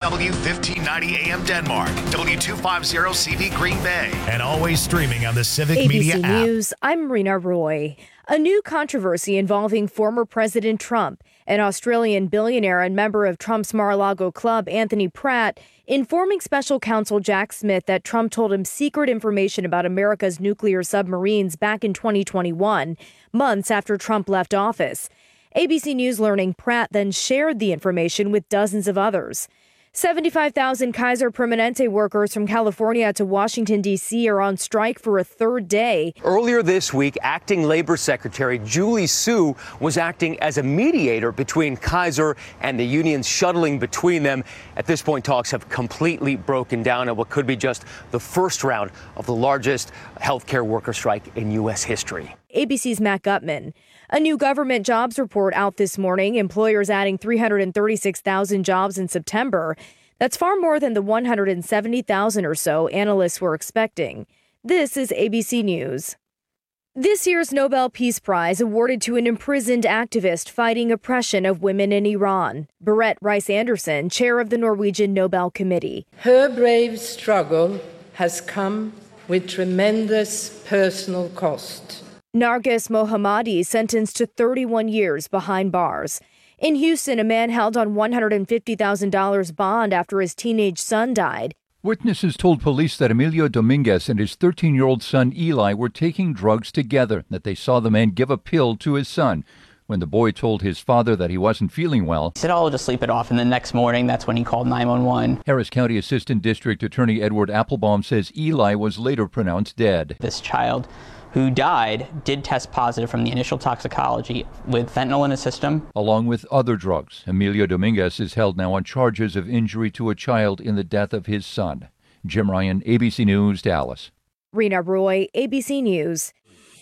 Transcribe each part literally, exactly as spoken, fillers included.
W fifteen ninety A M Denmark, W two fifty C V Green Bay, and always streaming on the Civic A B C Media app. News, I'm Rena Roy. A new controversy involving former President Trump, an Australian billionaire and member of Trump's Mar-a-Lago club, Anthony Pratt, informing special counsel Jack Smith that Trump told him secret information about America's nuclear submarines back in twenty twenty-one, months after Trump left office. A B C News learning Pratt then shared the information with dozens of others. seventy-five thousand Kaiser Permanente workers from California to Washington, D C are on strike for a third day. Earlier this week, Acting Labor Secretary Julie Su was acting as a mediator between Kaiser and the unions, shuttling between them. At this point, talks have completely broken down at what could be just the first round of the largest healthcare worker strike in U S history. A B C's Matt Gutman. A new government jobs report out this morning, employers adding three hundred thirty-six thousand jobs in September. That's far more than the one hundred seventy thousand or so analysts were expecting. This is A B C News. This year's Nobel Peace Prize awarded to an imprisoned activist fighting oppression of women in Iran. Berit Reiss-Andersen, chair of the Norwegian Nobel Committee. Her brave struggle has come with tremendous personal cost. Narges Mohammadi sentenced to thirty-one years behind bars. In Houston, a man held on one hundred fifty thousand dollars bond after his teenage son died. Witnesses told police that Emilio Dominguez and his thirteen-year-old son Eli were taking drugs together, that they saw the man give a pill to his son. When the boy told his father that he wasn't feeling well, he said, "Oh, I'll just sleep it off." And the next morning, that's when he called nine one one. Harris County Assistant District Attorney Edward Applebaum says Eli was later pronounced dead. This child who died did test positive from the initial toxicology with fentanyl in his system, along with other drugs. Emilio Dominguez is held now on charges of injury to a child in the death of his son. Jim Ryan, A B C News, Dallas. Rena Roy, A B C News.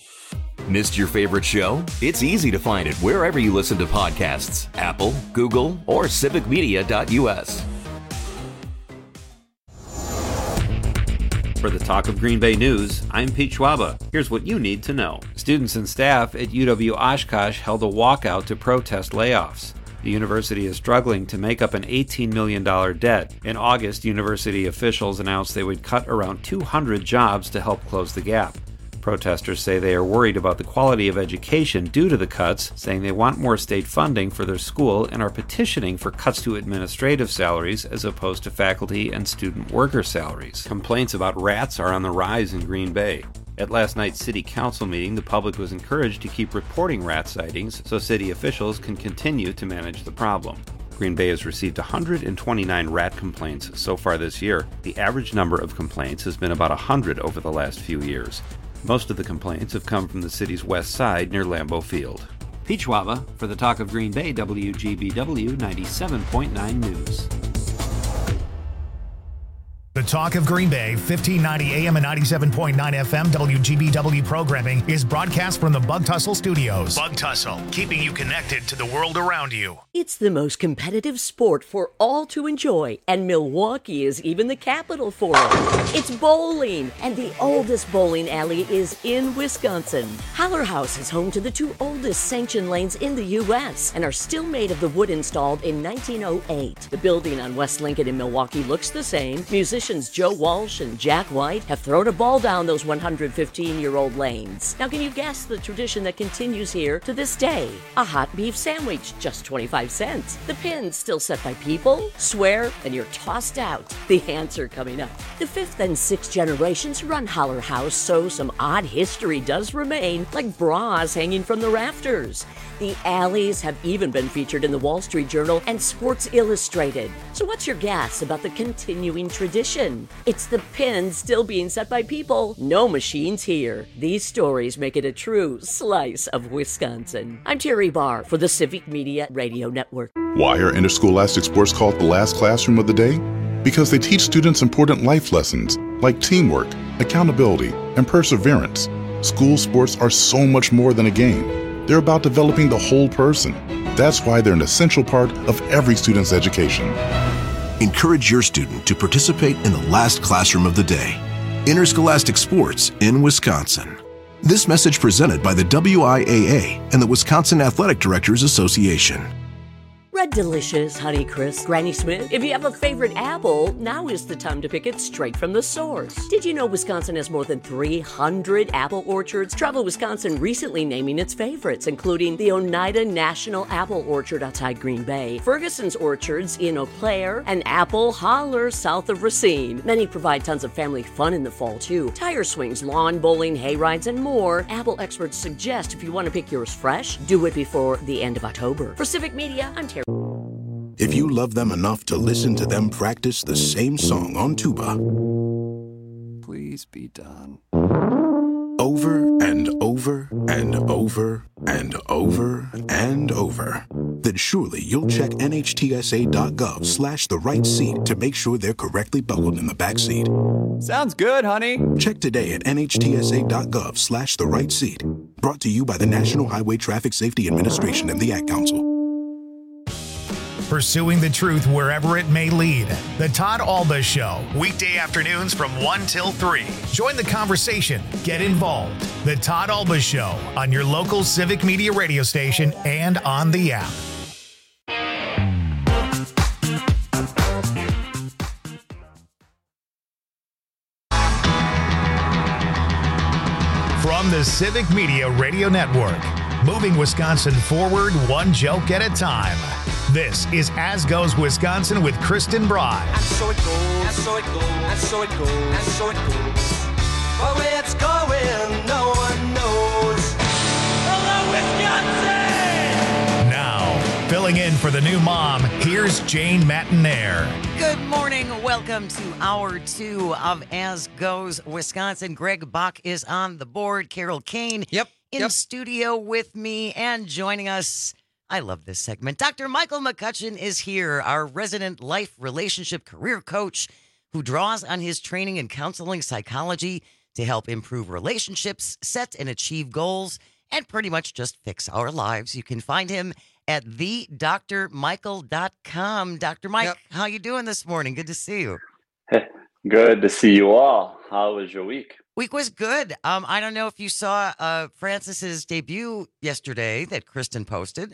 Missed your favorite show? It's easy to find it wherever you listen to podcasts. Apple, Google, or civic media dot U S. For the Talk of Green Bay News, I'm Pete Schwaba. Here's what you need to know. Students and staff at U W Oshkosh held a walkout to protest layoffs. The university is struggling to make up an eighteen million dollars debt. In August, university officials announced they would cut around two hundred jobs to help close the gap. Protesters say they are worried about the quality of education due to the cuts, saying they want more state funding for their school and are petitioning for cuts to administrative salaries as opposed to faculty and student worker salaries. Complaints about rats are on the rise in Green Bay. At last night's city council meeting, the public was encouraged to keep reporting rat sightings so city officials can continue to manage the problem. Green Bay has received one hundred twenty-nine rat complaints so far this year. The average number of complaints has been about one hundred over the last few years. Most of the complaints have come from the city's west side near Lambeau Field. Pete Schwaba for the Talk of Green Bay, W G B W ninety-seven point nine News. The Talk of Green Bay, fifteen ninety A M and ninety-seven point nine F M W G B W programming is broadcast from the Bug Tussle Studios. Bug Tussle, keeping you connected to the world around you. It's the most competitive sport for all to enjoy, and Milwaukee is even the capital for it. It's bowling, and the oldest bowling alley is in Wisconsin. Haller House is home to the two oldest sanctioned lanes in the U S and are still made of the wood installed in nineteen oh eight. The building on West Lincoln in Milwaukee looks the same. Musicians Joe Walsh and Jack White have thrown a ball down those one hundred fifteen-year-old lanes. Now, can you guess the tradition that continues here to this day? A hot beef sandwich, just twenty-five cents. The pins still set by people, swear, and you're tossed out. The answer coming up. The fifth and sixth generations run Haller House, so some odd history does remain, like bras hanging from the rafters. The alleys have even been featured in the Wall Street Journal and Sports Illustrated. So what's your guess about the continuing tradition? It's the pins still being set by people. No machines here. These stories make it a true slice of Wisconsin. I'm Terry Barr for the Civic Media Radio Network. Why are interscholastic sports called the last classroom of the day? Because they teach students important life lessons like teamwork, accountability, and perseverance. School sports are so much more than a game. They're about developing the whole person. That's why they're an essential part of every student's education. Encourage your student to participate in the last classroom of the day. Interscholastic sports in Wisconsin. This message presented by the W I A A and the Wisconsin Athletic Directors Association. Red Delicious, Honey Crisp, Granny Smith. If you have a favorite apple, now is the time to pick it straight from the source. Did you know Wisconsin has more than three hundred apple orchards? Travel Wisconsin recently naming its favorites, including the Oneida National Apple Orchard outside Green Bay, Ferguson's Orchards in Eau Claire, and Apple Holler south of Racine. Many provide tons of family fun in the fall, too. Tire swings, lawn bowling, hay rides, and more. Apple experts suggest if you want to pick yours fresh, do it before the end of October. For Civic Media, I'm Terry. If you love them enough to listen to them practice the same song on tuba, please be done. Over and over and over and over and over, then surely you'll check N H T S A dot gov slash the right seat to make sure they're correctly buckled in the back seat. Sounds good, honey. Check today at N H T S A dot gov slash the right seat. Brought to you by the National Highway Traffic Safety Administration and the Ad Council. Pursuing the truth wherever it may lead. The Todd Alba Show, weekday afternoons from one till three. Join the conversation. Get involved. The Todd Alba Show on your local Civic Media radio station and on the app. From the Civic Media Radio Network, moving Wisconsin forward one joke at a time. This is As Goes Wisconsin with Kristen Bry. And so it goes, and so it goes, and so it goes, and so it goes. But where it's going, no one knows. Hello, Wisconsin! Now, filling in for the new mom, here's Jane Matinaire. Good morning. Welcome to hour two of As Goes Wisconsin. Greg Bach is on the board. Carol Kane yep, in yep. studio with me and joining us. I love this segment. Doctor Michael McCutcheon is here, our resident life, relationship, career coach who draws on his training in counseling psychology to help improve relationships, set and achieve goals, and pretty much just fix our lives. You can find him at the dr michael dot com. Doctor Mike, yep. How you doing this morning? Good to see you. Hey, good to see you all. How was your week? Week was good. Um, I don't know if you saw uh, Francis's debut yesterday that Kristen posted.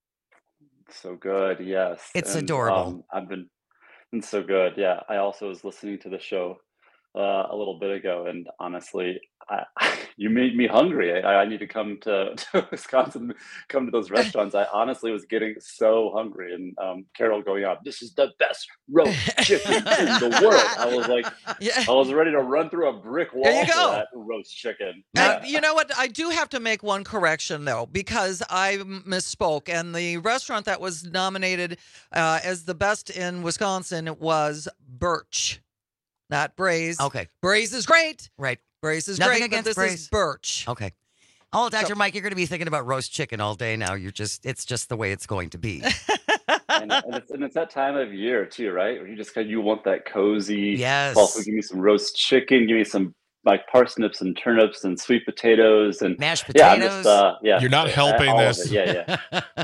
So good, yes. It's and, adorable. Um, I've been, been so good. Yeah, I also was listening to the show uh, a little bit ago, and honestly, I, you made me hungry. I, I need to come to, to Wisconsin, come to those restaurants. I honestly was getting so hungry, and um, Carol going out, this is the best roast chicken in the world. I was like, yeah. I was ready to run through a brick wall there you for go. that roast chicken. Uh, you know what? I do have to make one correction, though, because I misspoke. And the restaurant that was nominated uh, as the best in Wisconsin was Birch, not Braze. Okay. Braze is great. Right. Braze is Nothing great, against but this Braze. is Birch. Okay. Oh, Doctor So- Mike, you're going to be thinking about roast chicken all day now. You're just, it's just the way it's going to be. and, and, it's, and it's that time of year too, right? Where you just kind of, you want that cozy. Yes. Also, give me some roast chicken. Give me some like parsnips and turnips and sweet potatoes and mashed yeah, potatoes. I'm just, uh, yeah. You're not helping all of this. it. Yeah,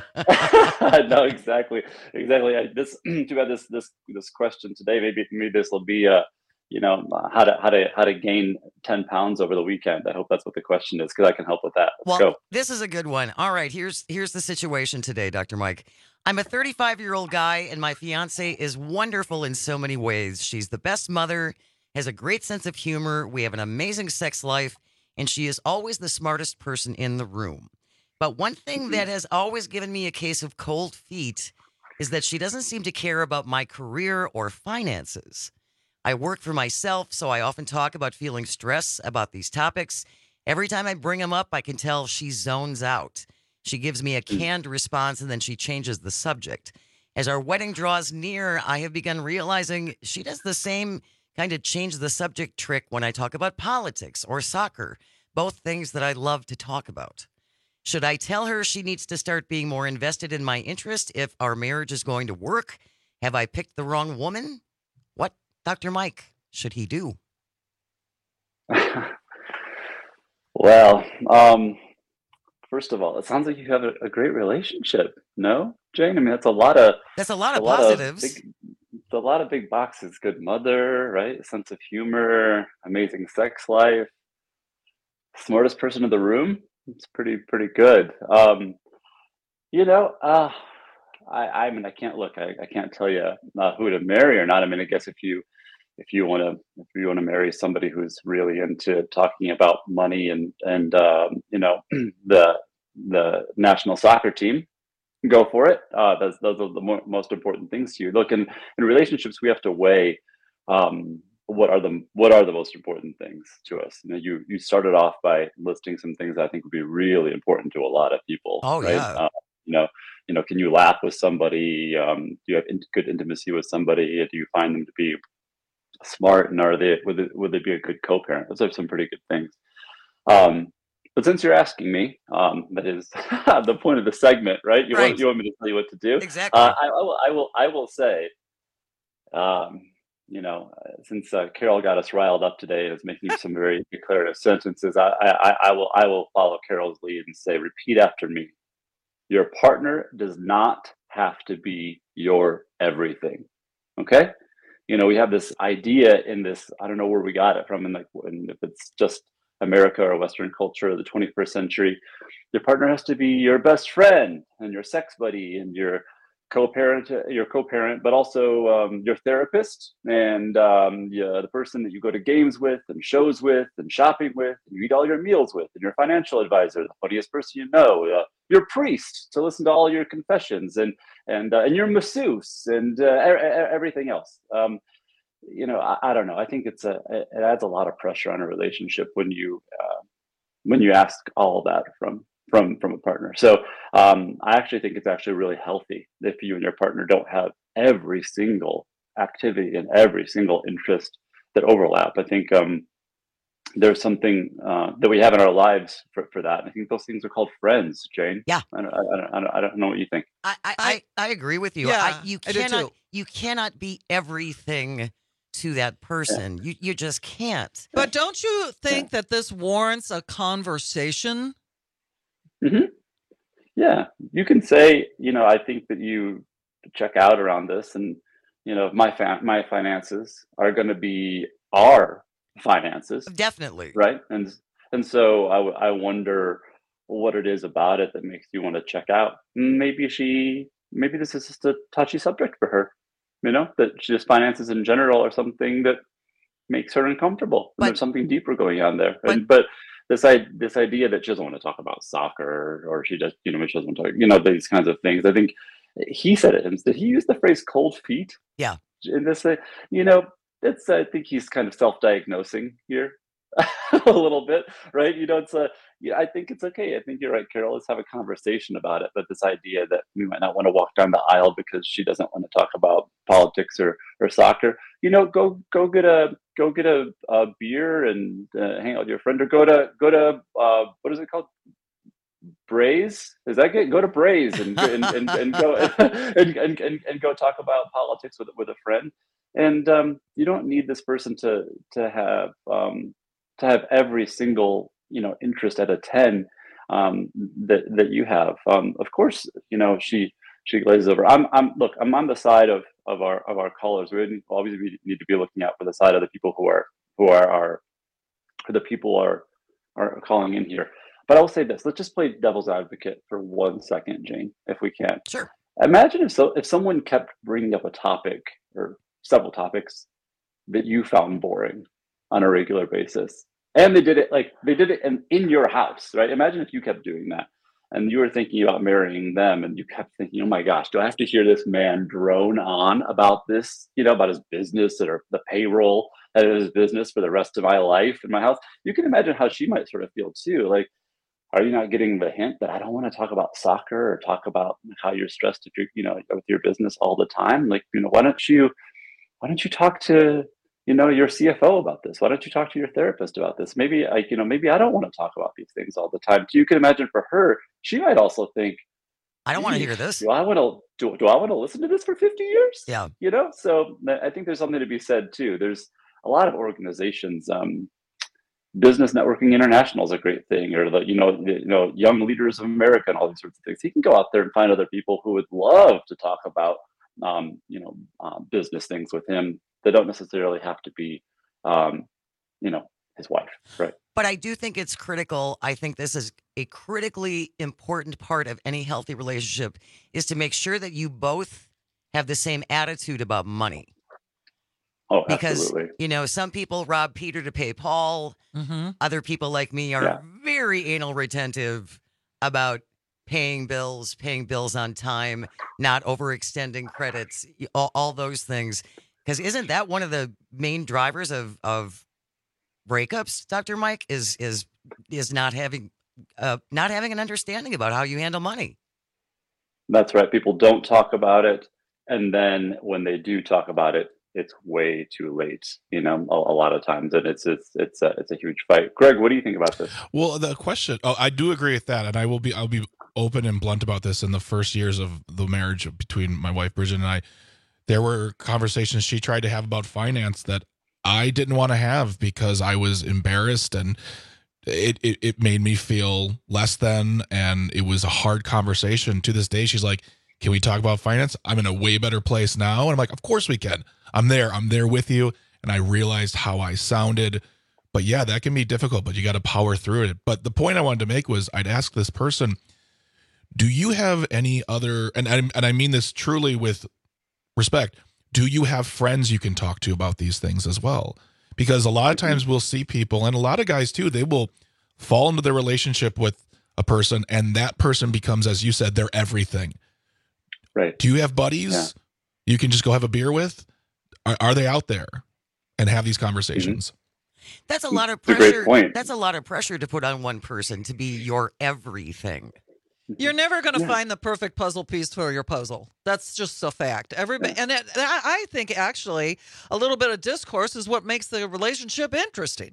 yeah. No, exactly, exactly. I, this too bad. This this this question today. Maybe maybe this will be uh, you know, how to how to how to gain ten pounds over the weekend. I hope that's what the question is, because I can help with that. Let's well, go. This is a good one. All right, here's here's the situation today, Doctor Mike. I'm a thirty-five-year-old guy, and my fiance is wonderful in so many ways. She's the best mother, has a great sense of humor. We have an amazing sex life, and she is always the smartest person in the room. But one thing that has always given me a case of cold feet is that she doesn't seem to care about my career or finances. I work for myself, so I often talk about feeling stress about these topics. Every time I bring them up, I can tell she zones out. She gives me a canned response, and then she changes the subject. As our wedding draws near, I have begun realizing she does the same kind of change the subject trick when I talk about politics or soccer, both things that I love to talk about. Should I tell her she needs to start being more invested in my interest if our marriage is going to work? Have I picked the wrong woman? What, Doctor Mike, should he do? Well, um, first of all, it sounds like you have a, a great relationship. No, Jane? I mean, that's a lot of that's a lot of a lot positives. Of big, it's a lot of big boxes. Good mother, right? Sense of humor, amazing sex life, smartest person in the room. It's pretty pretty good. Um, you know, uh, I, I mean, I can't look. I, I can't tell you uh, who to marry or not. I mean, I guess if you if you want to if you want to marry somebody who's really into talking about money and and um, you know the the national soccer team, go for it. Uh, those those are the mo- most important things to you. Look, in in relationships, we have to weigh um, what are the what are the most important things to us. You know, you you started off by listing some things that I think would be really important to a lot of people. Oh, right? yeah. Uh, you know, you know, can you laugh with somebody? Um, do you have in- good intimacy with somebody? Do you find them to be smart, and are they would they, would they be a good co-parent? Those are some pretty good things. Um, but since you're asking me, um, that is the point of the segment, right? You Right. want you want me to tell you what to do? Exactly. Uh, I, I will. I will. I will say. Um, you know, uh, since uh, Carol got us riled up today and is making some very declarative sentences, I, I, I will. I will follow Carol's lead and say, repeat after me. Your partner does not have to be your everything. Okay? You know, we have this idea in this, I don't know where we got it from, and like, and if it's just America or Western culture of the twenty-first century, your partner has to be your best friend and your sex buddy and your co-parent, your co-parent, but also um, your therapist and um, yeah, the person that you go to games with and shows with and shopping with and you eat all your meals with, and your financial advisor, the funniest person you know, uh, your priest to listen to all your confessions, and and uh, and your masseuse and uh, e- e- everything else. Um, you know, I, I don't know. I think it's a it adds a lot of pressure on a relationship when you uh, when you ask all that from from from a partner. So um, I actually think it's actually really healthy if you and your partner don't have every single activity and every single interest that overlap. I think um, there's something uh, that we have in our lives for, for that. And I think those things are called friends, Jane. Yeah. I don't, I don't, I don't, I don't know what you think. I, I, I, I agree with you. Yeah, I, you I do cannot too. you cannot be everything to that person. You you just can't. But don't you think that this warrants a conversation? hmm Yeah, you can say, you know, I think that you check out around this, and you know, my fa- my finances are going to be our finances, Definitely. right? And and so I, w- I wonder what it is about it that makes you want to check out. Maybe she, maybe this is just a touchy subject for her. You know, that she just finances in general are something that makes her uncomfortable. And there's something deeper going on there. And but this I this idea that she doesn't want to talk about soccer, or she just, you know, she doesn't want to talk, you know, these kinds of things. I think he said it. Did he use the phrase cold feet? Yeah. In this, uh, you know, it's I think he's kind of self-diagnosing here a little bit, right? You know, it's a yeah, I think it's okay. I think you're right, Carol. Let's have a conversation about it. But this idea that we might not want to walk down the aisle because she doesn't want to talk about politics or or soccer, you know, go go get a go get a, a beer and uh, hang out with your friend, or go to go to uh, what is it called? Braze? Is that good? Go to Braze and and, and, and go and, and, and, and go talk about politics with with a friend. And um, you don't need this person to to have um, to have every single, you know, interest at a ten um, that that you have. Um, of course, you know, she she glazes over. I'm I'm look. I'm on the side of of our of our callers. We obviously we need to be looking out for the side of the people who are who are our the people are are calling in here. But I will say this: let's just play devil's advocate for one second, Jane, if we can. Sure. Imagine if so if someone kept bringing up a topic or several topics that you found boring on a regular basis, and they did it like they did it in, in your house, right? Imagine if you kept doing that, and you were thinking about marrying them, and you kept thinking, "Oh my gosh, do I have to hear this man drone on about this? You know, about his business or the payroll of his business for the rest of my life in my house?" You can imagine how she might sort of feel too, like. Are you not getting the hint that I don't want to talk about soccer or talk about how you're stressed if you're, you know, with your business all the time? Like, you know, why don't you, why don't you talk to, you know, your C F O about this? Why don't you talk to your therapist about this? Maybe, like, you know, maybe I don't want to talk about these things all the time. So you can imagine for her, she might also think, I don't want to "Gee, hear this. Do I want to do, do I want to listen to this for fifty years?" Yeah. You know, so I think there's something to be said too. There's a lot of organizations. Um, Business Networking International is a great thing, or the you know the, you know Young Leaders of America and all these sorts of things. He can go out there and find other people who would love to talk about um, you know uh, business things with him. They don't necessarily have to be um, you know his wife, right? But I do think it's critical. I think this is a critically important part of any healthy relationship is to make sure that you both have the same attitude about money. Oh, because, absolutely. you know, some people rob Peter to pay Paul. Mm-hmm. Other people like me are Yeah. very anal retentive about paying bills, paying bills on time, not overextending credits, all, all those things. Because isn't that one of the main drivers of, of breakups, Doctor Mike, is is is not having uh, not having an understanding about how you handle money? That's right. People don't talk about it. And then when they do talk about it, it's way too late, you know, a, a lot of times. And it's it's it's a, it's a huge fight. Greg, what do you think about this? Well, the question, oh, I do agree with that. And I will be, I'll be open and blunt about this. In the first years of the marriage between my wife, Bridget, and I, there were conversations she tried to have about finance that I didn't want to have because I was embarrassed, and it, it, it made me feel less than, and it was a hard conversation. To this day, she's like, can we talk about finance? I'm in a way better place now. And I'm like, of course we can. I'm there. I'm there with you. And I realized how I sounded. But yeah, that can be difficult, but you got to power through it. But the point I wanted to make was I'd ask this person, do you have any other, and I, and I mean this truly with respect, do you have friends you can talk to about these things as well? Because a lot of times we'll see people, and a lot of guys too, they will fall into their relationship with a person, and that person becomes, as you said, their everything. Right. Do you have buddies yeah. you can just go have a beer with? Are, are they out there and have these conversations? Mm-hmm. That's a lot of That's a great pressure. point. That's a lot of pressure to put on one person to be your everything. You're never going to Yeah. find the perfect puzzle piece for your puzzle. That's just a fact. Everybody, and it, I I think actually a little bit of discourse is what makes the relationship interesting.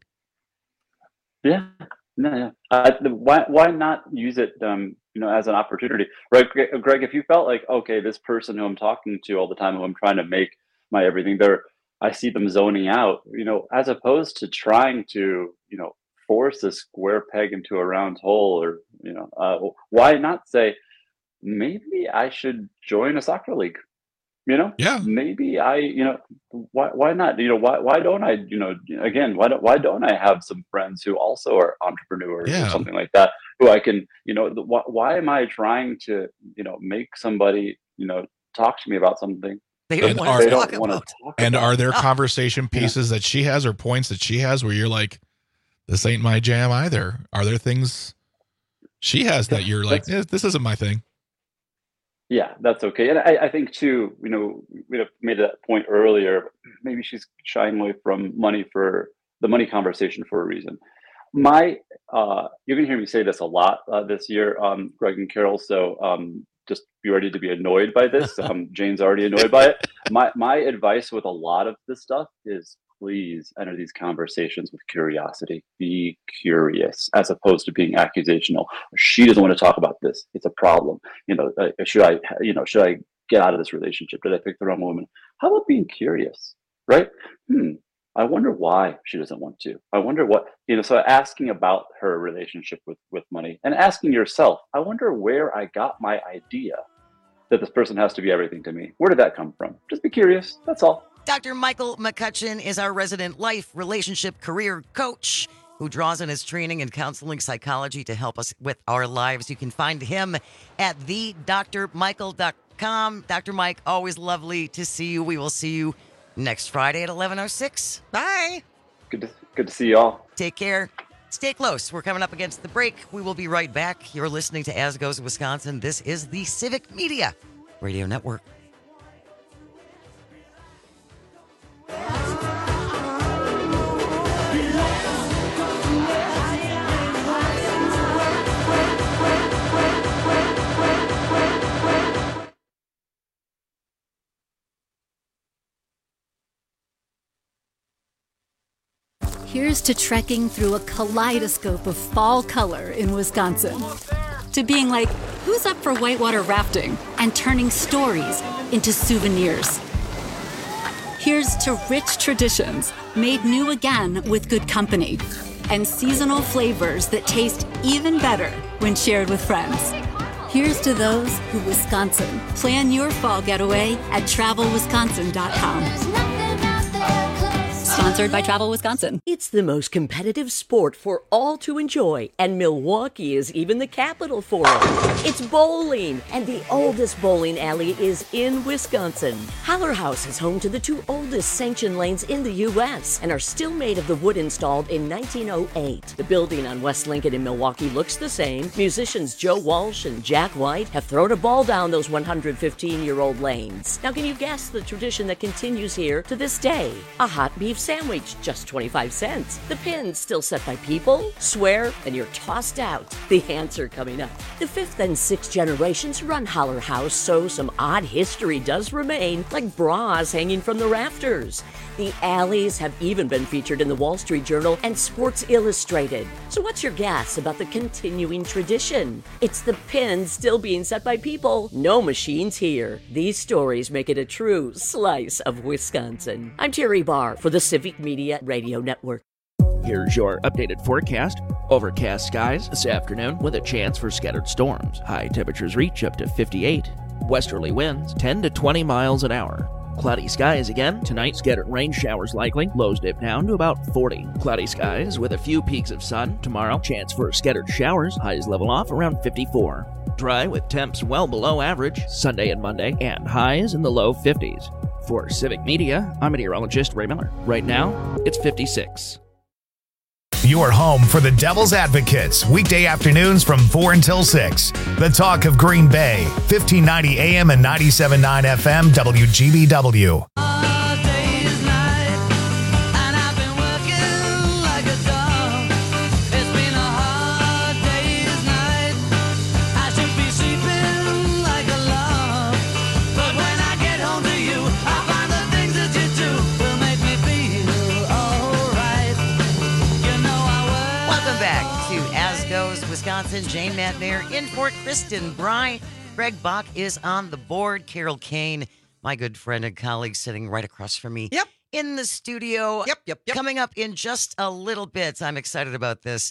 Yeah. No, yeah. Uh, the- why why not use it um, you know, as an opportunity? Right, Gre- Greg, if you felt like, okay, this person who I'm talking to all the time, who I'm trying to make my everything, they're I see them zoning out, you know, as opposed to trying to, you know, force a square peg into a round hole, or, you know, uh, why not say, maybe I should join a soccer league? You know, yeah, maybe I, you know, why, why not? You know, why, why don't I, you know, again, why don't, why don't I have some friends who also are entrepreneurs Yeah. or something like that, who I can, you know, the, why, why am I trying to, you know, make somebody, you know, talk to me about something They that don't And want are- to they talk don't want to about. talk And about? are there conversation pieces that she has or points that she has where you're like, this ain't my jam either? Are there things she has that you're like, eh, this isn't my thing? Yeah, that's okay. And I, I think too, you know, we have made that point earlier. Maybe she's shying away from money for the money conversation for a reason. My, uh, you're gonna hear me say this a lot uh, this year, um, Greg and Carol. So um, just be ready to be annoyed by this. Um, Jane's already annoyed by it. My my advice with a lot of this stuff is, please enter these conversations with curiosity. Be curious, as opposed to being accusational. She doesn't want to talk about this. It's a problem. You know, uh, should I, you know, should I get out of this relationship? Did I pick the wrong woman? How about being curious, right? Hmm. I wonder why she doesn't want to. I wonder what, you know, so asking about her relationship with, with money, and asking yourself, I wonder where I got my idea that this person has to be everything to me. Where did that come from? Just be curious. That's all. Doctor Michael McCutcheon is our resident life, relationship, career coach who draws on his training in counseling psychology to help us with our lives. You can find him at the dr michael dot com. Doctor Mike, always lovely to see you. We will see you next Friday at eleven oh six. Bye. Good to, good to see y'all. Take care. Stay close. We're coming up against the break. We will be right back. You're listening to As Goes Wisconsin. This is the Civic Media Radio Network. Here's to trekking through a kaleidoscope of fall color in Wisconsin. To being like, who's up for whitewater rafting? And turning stories into souvenirs. Here's to rich traditions made new again with good company. And seasonal flavors that taste even better when shared with friends. Here's to those who Wisconsin. Plan your fall getaway at travel wisconsin dot com. Sponsored Sponsored by Travel Wisconsin. It's the most competitive sport for all to enjoy, and Milwaukee is even the capital for it. It's bowling, and the oldest bowling alley is in Wisconsin. Haller House is home to the two oldest sanctioned lanes in the U S and are still made of the wood installed in nineteen oh eight. The building on West Lincoln in Milwaukee looks the same. Musicians Joe Walsh and Jack White have thrown a ball down those one hundred fifteen-year-old lanes. Now, can you guess the tradition that continues here to this day? A hot beef sandwich, just twenty-five cents. The pins still set by people, swear, and you're tossed out. The answer coming up. The fifth and sixth generations run Haller House, so some odd history does remain, like bras hanging from the rafters. The alleys have even been featured in the Wall Street Journal and Sports Illustrated. So what's your guess about the continuing tradition? It's the pins still being set by people. No machines here. These stories make it a true slice of Wisconsin. I'm Terry Barr for the Civic Media Radio Network. Here's your updated forecast. Overcast skies this afternoon with a chance for scattered storms. High temperatures reach up to fifty-eight. Westerly winds ten to twenty miles an hour. Cloudy skies again. Tonight, scattered rain showers likely. Lows dip down to about forty. Cloudy skies with a few peaks of sun. Tomorrow, chance for scattered showers. Highs level off around fifty-four. Dry with temps well below average Sunday and Monday, and highs in the low fifties. For Civic Media, I'm meteorologist Ray Miller. Right now, it's fifty-six. Your home for the Devil's Advocates, weekday afternoons from four until six. The talk of Green Bay, fifteen ninety A M and ninety-seven point nine F M, W G B W. Wisconsin, Jane Matnair in for Kristen Bry. Greg Bach is on the board. Carol Kane, my good friend and colleague, sitting right across from me. Yep. In the studio. Yep, yep, yep. Coming up in just a little bit. I'm excited about this.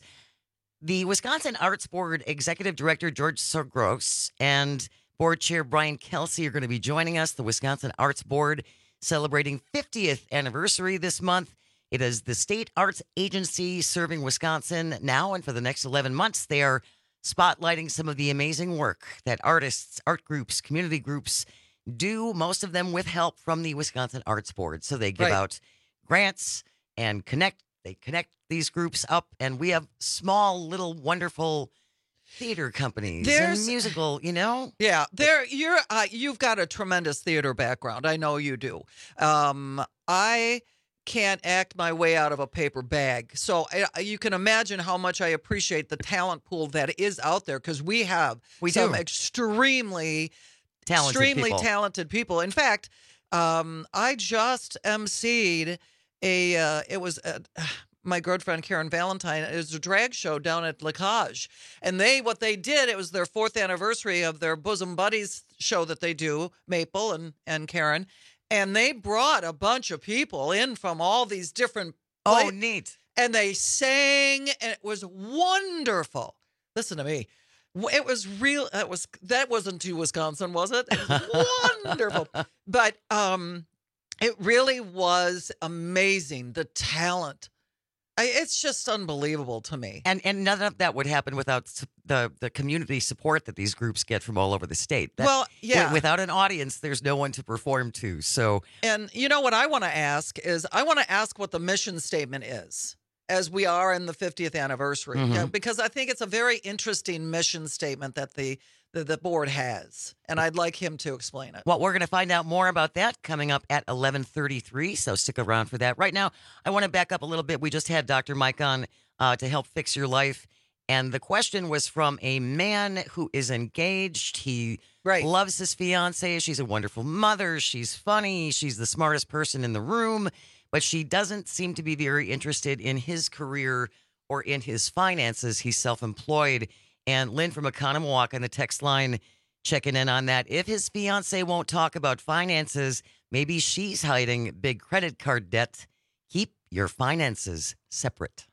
The Wisconsin Arts Board Executive Director George Sorgros and Board Chair Brian Kelsey are going to be joining us. The Wisconsin Arts Board celebrating fiftieth anniversary this month. It is the state arts agency serving Wisconsin now, and for the next eleven months, they are spotlighting some of the amazing work that artists, art groups, community groups do, most of them with help from the Wisconsin Arts Board. So they give Right. out grants and connect, they connect these groups up, and we have small, little, wonderful theater companies There's- and musical, you know? Yeah, there you're. Uh, you've got a tremendous theater background. I know you do. Um, I can't act my way out of a paper bag, so I, you can imagine how much I appreciate the talent pool that is out there, because we have We some do. extremely Talented extremely people. talented people. In fact, um, I just emceed a. Uh, it was. A, my good friend Karen Valentine. It was a drag show down at La Cage. And they, what they did, it was their fourth anniversary of their Bosom Buddies show that they do, Maple and, and Karen. And they brought a bunch of people in from all these different Oh, pla- neat. And they sang, and it was wonderful. Listen to me. W- It was real. That was that wasn't too Wisconsin, was it? It was wonderful. But um, it really was amazing. The talent. I, it's just unbelievable to me. And and none of that would happen without s- the the community support that these groups get from all over the state. That- Well, yeah. wi- Without an audience, there's no one to perform to. So And you know what I want to ask is I want to ask what the mission statement is as we are in the fiftieth anniversary, Mhm. Yeah, because I think it's a very interesting mission statement that the, the the board has, and I'd like him to explain it. Well, we're going to find out more about that coming up at eleven thirty-three, so stick around for that. Right now, I want to back up a little bit. We just had Doctor Mike on uh, to help fix your life, and the question was from a man who is engaged. He right. loves his fiancée. She's a wonderful mother. She's funny. She's the smartest person in the room, but she doesn't seem to be very interested in his career or in his finances. He's self-employed. And Lynn from Economowoc on the text line checking in on that. If his fiance won't talk about finances, maybe she's hiding big credit card debt. Keep your finances separate.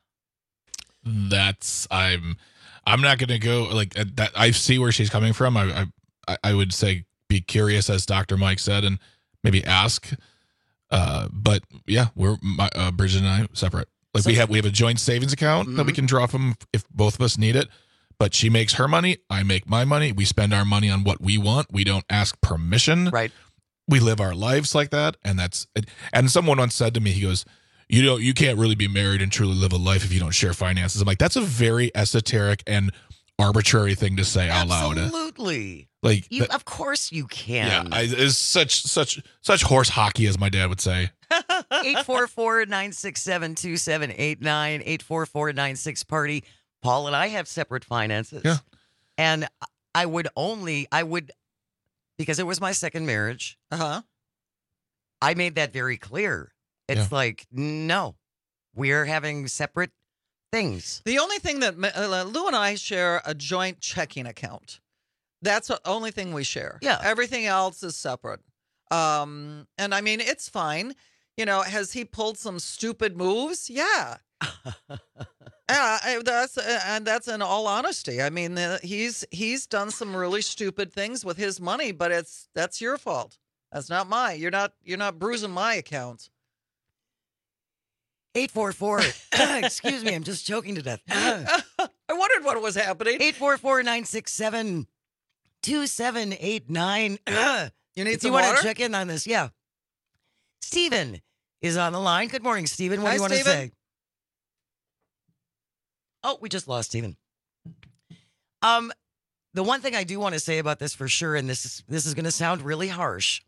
That's I'm I'm not gonna go like uh, that. I see where she's coming from. I I I would say be curious, as Doctor Mike said, and maybe ask Uh, but yeah, we're my, uh, Bridget and I separate. Like So- we have we have a joint savings account that we can draw from if both of us need it. But she makes her money, I make my money. We spend our money on what we want. We don't ask permission. Right. We live our lives like that, and that's. And someone once said to me, he goes, "You know, you can't really be married and truly live a life if you don't share finances." I'm like, that's a very esoteric and arbitrary thing to say out loud. Absolutely. Like, You, that- of course you can. yeah, I, it's such such such horse hockey, as my dad would say. eight four four, nine six seven, two seven eight nine, eight four four, nine six party. Paul and I have separate finances. Yeah. And I would only, I would, because it was my second marriage, Uh-huh. I made that very clear. It's like, no, we're having separate things. The only thing that uh, Lou and I share a joint checking account. That's the only thing we share. Yeah. Everything else is separate. Um, and I mean, it's fine. You know, has he pulled some stupid moves? Yeah. Yeah, I- that's uh, and that's in all honesty. I mean, uh, he's he's done some really stupid things with his money, but it's that's your fault. That's not mine. You're not you're not bruising my account. eight four four, excuse me, I'm just choking to death. I wondered what was happening. eight four four, nine six seven, two seven eight nine. You need if some you want water? to check in on this, yeah. Stephen is on the line. Good morning, Stephen. What Hi, do you want Stephen. to say? Oh, we just lost Stephen. Um, the one thing I do want to say about this for sure, and this is this is going to sound really harsh.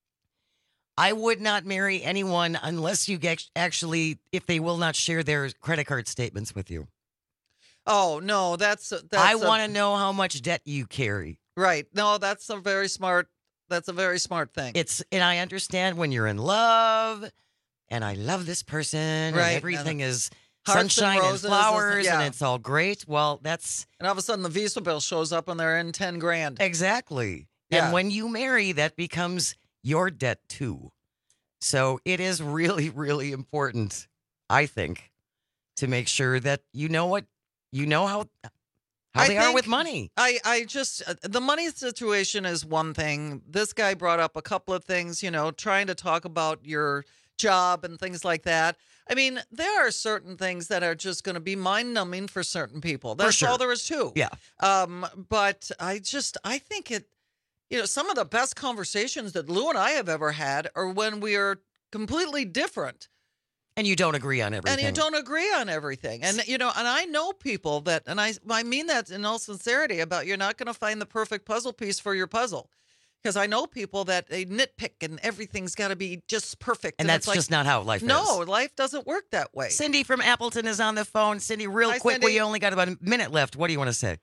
I would not marry anyone unless you get actually, if they will not share their credit card statements with you. Oh no, that's that's. I a- want to know how much debt you carry. Right. No, that's a very smart. That's a very smart thing. It's and I understand when you're in love, and I love this person, Right, and everything and is hearts and sunshine and, roses, flowers, yeah. and it's all great. Well, that's And all of a sudden, the Visa bill shows up, and they're in ten grand. exactly. Yeah. And when you marry, that becomes your debt too. So it is really, really important, I think, to make sure that you know what you know how how I they are think with money. I, I just, uh, the money situation is one thing. This guy brought up a couple of things, you know, trying to talk about your job and things like that. I mean, there are certain things that are just going to be mind numbing for certain people. That's sure. all there is to. Yeah. Um, but I just, I think it, you know, some of the best conversations that Lou and I have ever had are when we are completely different. And you don't agree on everything. And you don't agree on everything. And, you know, and I know people that, and I, I mean that in all sincerity about you're not going to find the perfect puzzle piece for your puzzle. Because I know people that they nitpick and everything's got to be just perfect. And it's that's like, just not how life no, is. life doesn't work that way. Cindy from Appleton is on the phone. Cindy, real Hi, quick, Cindy. we only got about a minute left. What do you want to say?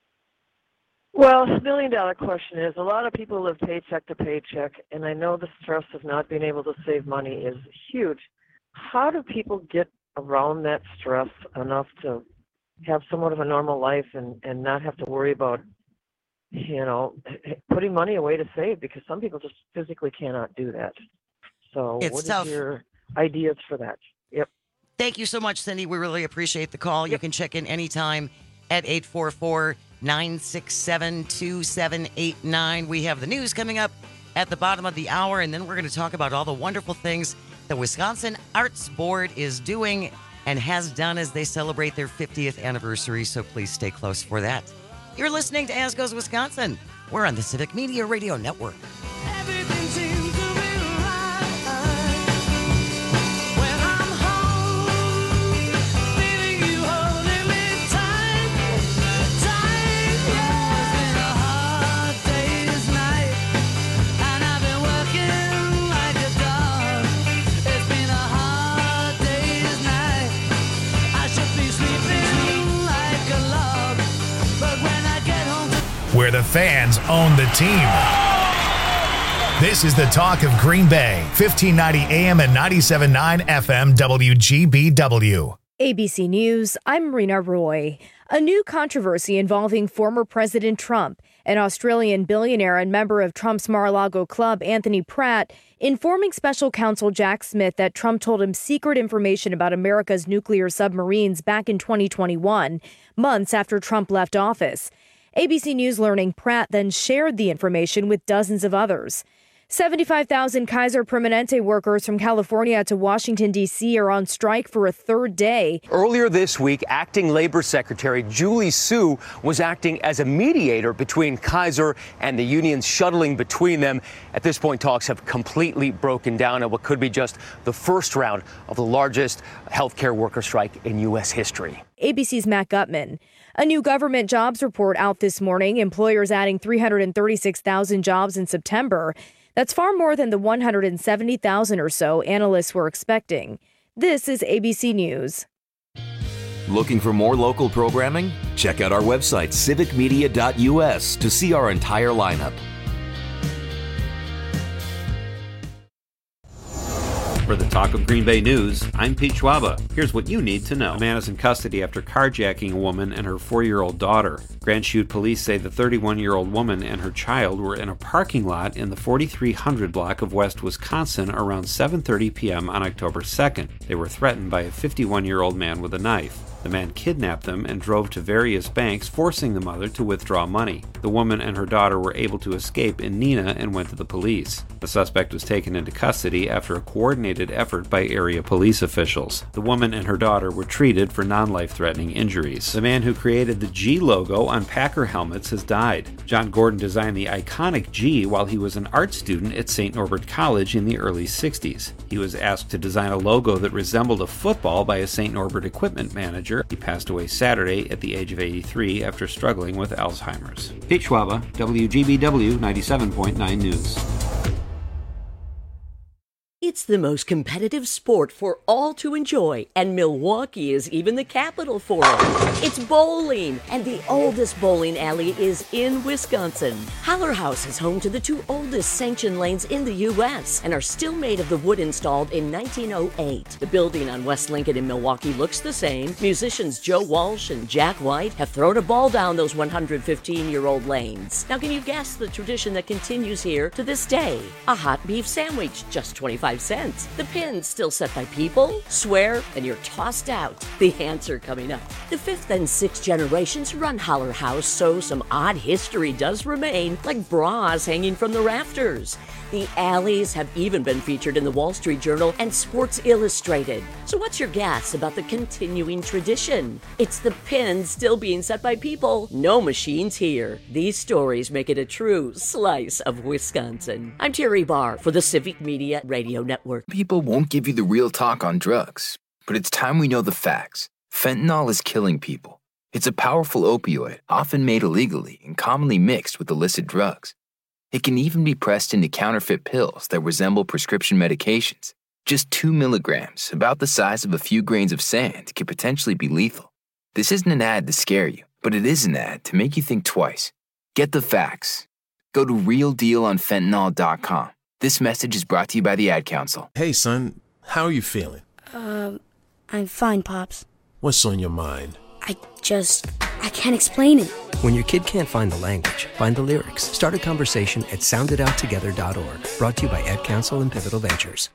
Well, the million dollar question is a lot of people live paycheck to paycheck, and I know the stress of not being able to save money is huge. How do people get around that stress enough to have somewhat of a normal life and, and not have to worry about, you know, putting money away to save? Because some people just physically cannot do that. So It's what is tough. your ideas for that? Yep. Thank you so much, Cindy. We really appreciate the call. You can check in anytime at eight four four, nine six seven, two seven eight nine. We have the news coming up at the bottom of the hour, and then we're going to talk about all the wonderful things the Wisconsin Arts Board is doing and has done as they celebrate their fiftieth anniversary, so please stay close for that. You're listening to As Goes Wisconsin. We're on the Civic Media Radio Network. Everything seems to be right when I'm home, feeling you holding me tight, tight. Yeah, it's been a hard day's night, and I've been working like a dog. It's been a hard day's night. I should be sleeping like a log, but when I get home to where the fans own the team. This is the talk of Green Bay, fifteen ninety A M and ninety-seven point nine F M W G B W. A B C News, I'm Marina Roy. A new controversy involving former President Trump, an Australian billionaire and member of Trump's Mar-a-Lago club, Anthony Pratt, informing special counsel Jack Smith that Trump told him secret information about America's nuclear submarines back in twenty twenty-one, months after Trump left office. A B C News learning Pratt then shared the information with dozens of others. seventy-five thousand Kaiser Permanente workers from California to Washington, D C are on strike for a third day. Earlier this week, Acting Labor Secretary Julie Su was acting as a mediator between Kaiser and the unions, shuttling between them. At this point, talks have completely broken down at what could be just the first round of the largest healthcare worker strike in U S history. A B C's Matt Gutman. A new government jobs report out this morning. Employers adding three hundred thirty-six thousand jobs in September. That's far more than the one hundred seventy thousand or so analysts were expecting. This is A B C News. Looking for more local programming? Check out our website, civic media dot U S, to see our entire lineup. For the Talk of Green Bay News, I'm Pete Schwaba. Here's what you need to know. A man is in custody after carjacking a woman and her four-year-old daughter. Grand Chute police say the thirty-one-year-old woman and her child were in a parking lot in the forty-three hundred block of West Wisconsin around seven thirty p.m. on October second. They were threatened by a fifty-one-year-old man with a knife. The man kidnapped them and drove to various banks, forcing the mother to withdraw money. The woman and her daughter were able to escape in Neenah and went to the police. The suspect was taken into custody after a coordinated effort by area police officials. The woman and her daughter were treated for non-life-threatening injuries. The man who created the G logo on Packer helmets has died. John Gordon designed the iconic G while he was an art student at Saint Norbert College in the early sixties. He was asked to design a logo that resembled a football by a Saint Norbert equipment manager. He passed away Saturday at the age of eighty-three after struggling with Alzheimer's. Pete Schwaba, W G B W ninety-seven point nine News. It's the most competitive sport for all to enjoy, and Milwaukee is even the capital for it. It's bowling, and the oldest bowling alley is in Wisconsin. Haller House is home to the two oldest sanctioned lanes in the U S and are still made of the wood installed in nineteen oh eight. The building on West Lincoln in Milwaukee looks the same. Musicians Joe Walsh and Jack White have thrown a ball down those one hundred fifteen-year-old lanes. Now, can you guess the tradition that continues here to this day? A hot beef sandwich, just twenty-five cents. The pins still set by people, swear, and you're tossed out. The answer coming up. The fifth and sixth generations run Haller House, so some odd history does remain, like bras hanging from the rafters. The alleys have even been featured in the Wall Street Journal and Sports Illustrated. So what's your guess about the continuing tradition? It's the pins still being set by people, no machines here. These stories make it a true slice of Wisconsin. I'm Terry Barr for the Civic Media Radio Network. People won't give you the real talk on drugs, but it's time we know the facts. Fentanyl is killing people. It's a powerful opioid, often made illegally and commonly mixed with illicit drugs. It can even be pressed into counterfeit pills that resemble prescription medications. Just two milligrams, about the size of a few grains of sand, can potentially be lethal. This isn't an ad to scare you, but it is an ad to make you think twice. Get the facts. Go to real deal on fentanyl dot com. This message is brought to you by the Ad Council. Hey, son, how are you feeling? Um, I'm fine, Pops. What's on your mind? I just, I can't explain it. When your kid can't find the language, find the lyrics. Start a conversation at sound it out together dot org. Brought to you by Ad Council and Pivotal Ventures.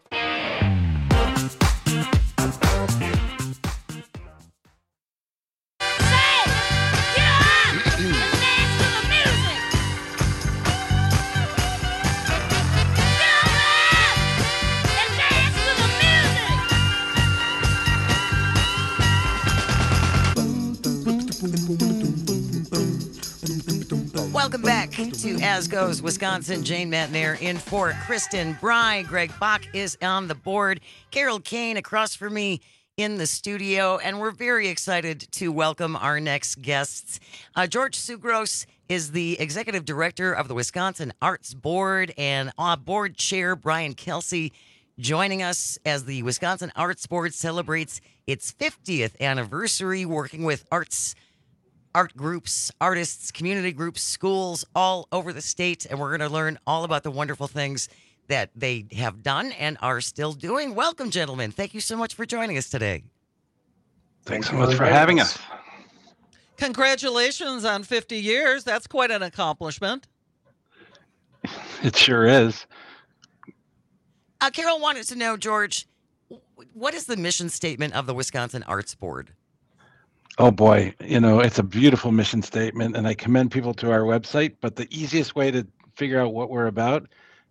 Welcome back to As Goes Wisconsin. Jane Matnair in for Kristen Bry. Greg Bach is on the board. Carol Kane across from me in the studio. And we're very excited to welcome our next guests. Uh, George Tsougross is the executive director of the Wisconsin Arts Board, and uh, board chair Brian Kelsey joining us as the Wisconsin Arts Board celebrates its fiftieth anniversary, working with arts art groups, artists, community groups, schools all over the state. And we're going to learn all about the wonderful things that they have done and are still doing. Welcome, gentlemen. Thank you so much for joining us today. Thanks so much for having us. Congratulations on fifty years. That's quite an accomplishment. It sure is. Uh, Carol wanted to know, George, what is the mission statement of the Wisconsin Arts Board? Oh boy, you know, it's a beautiful mission statement, and I commend people to our website, but the easiest way to figure out what we're about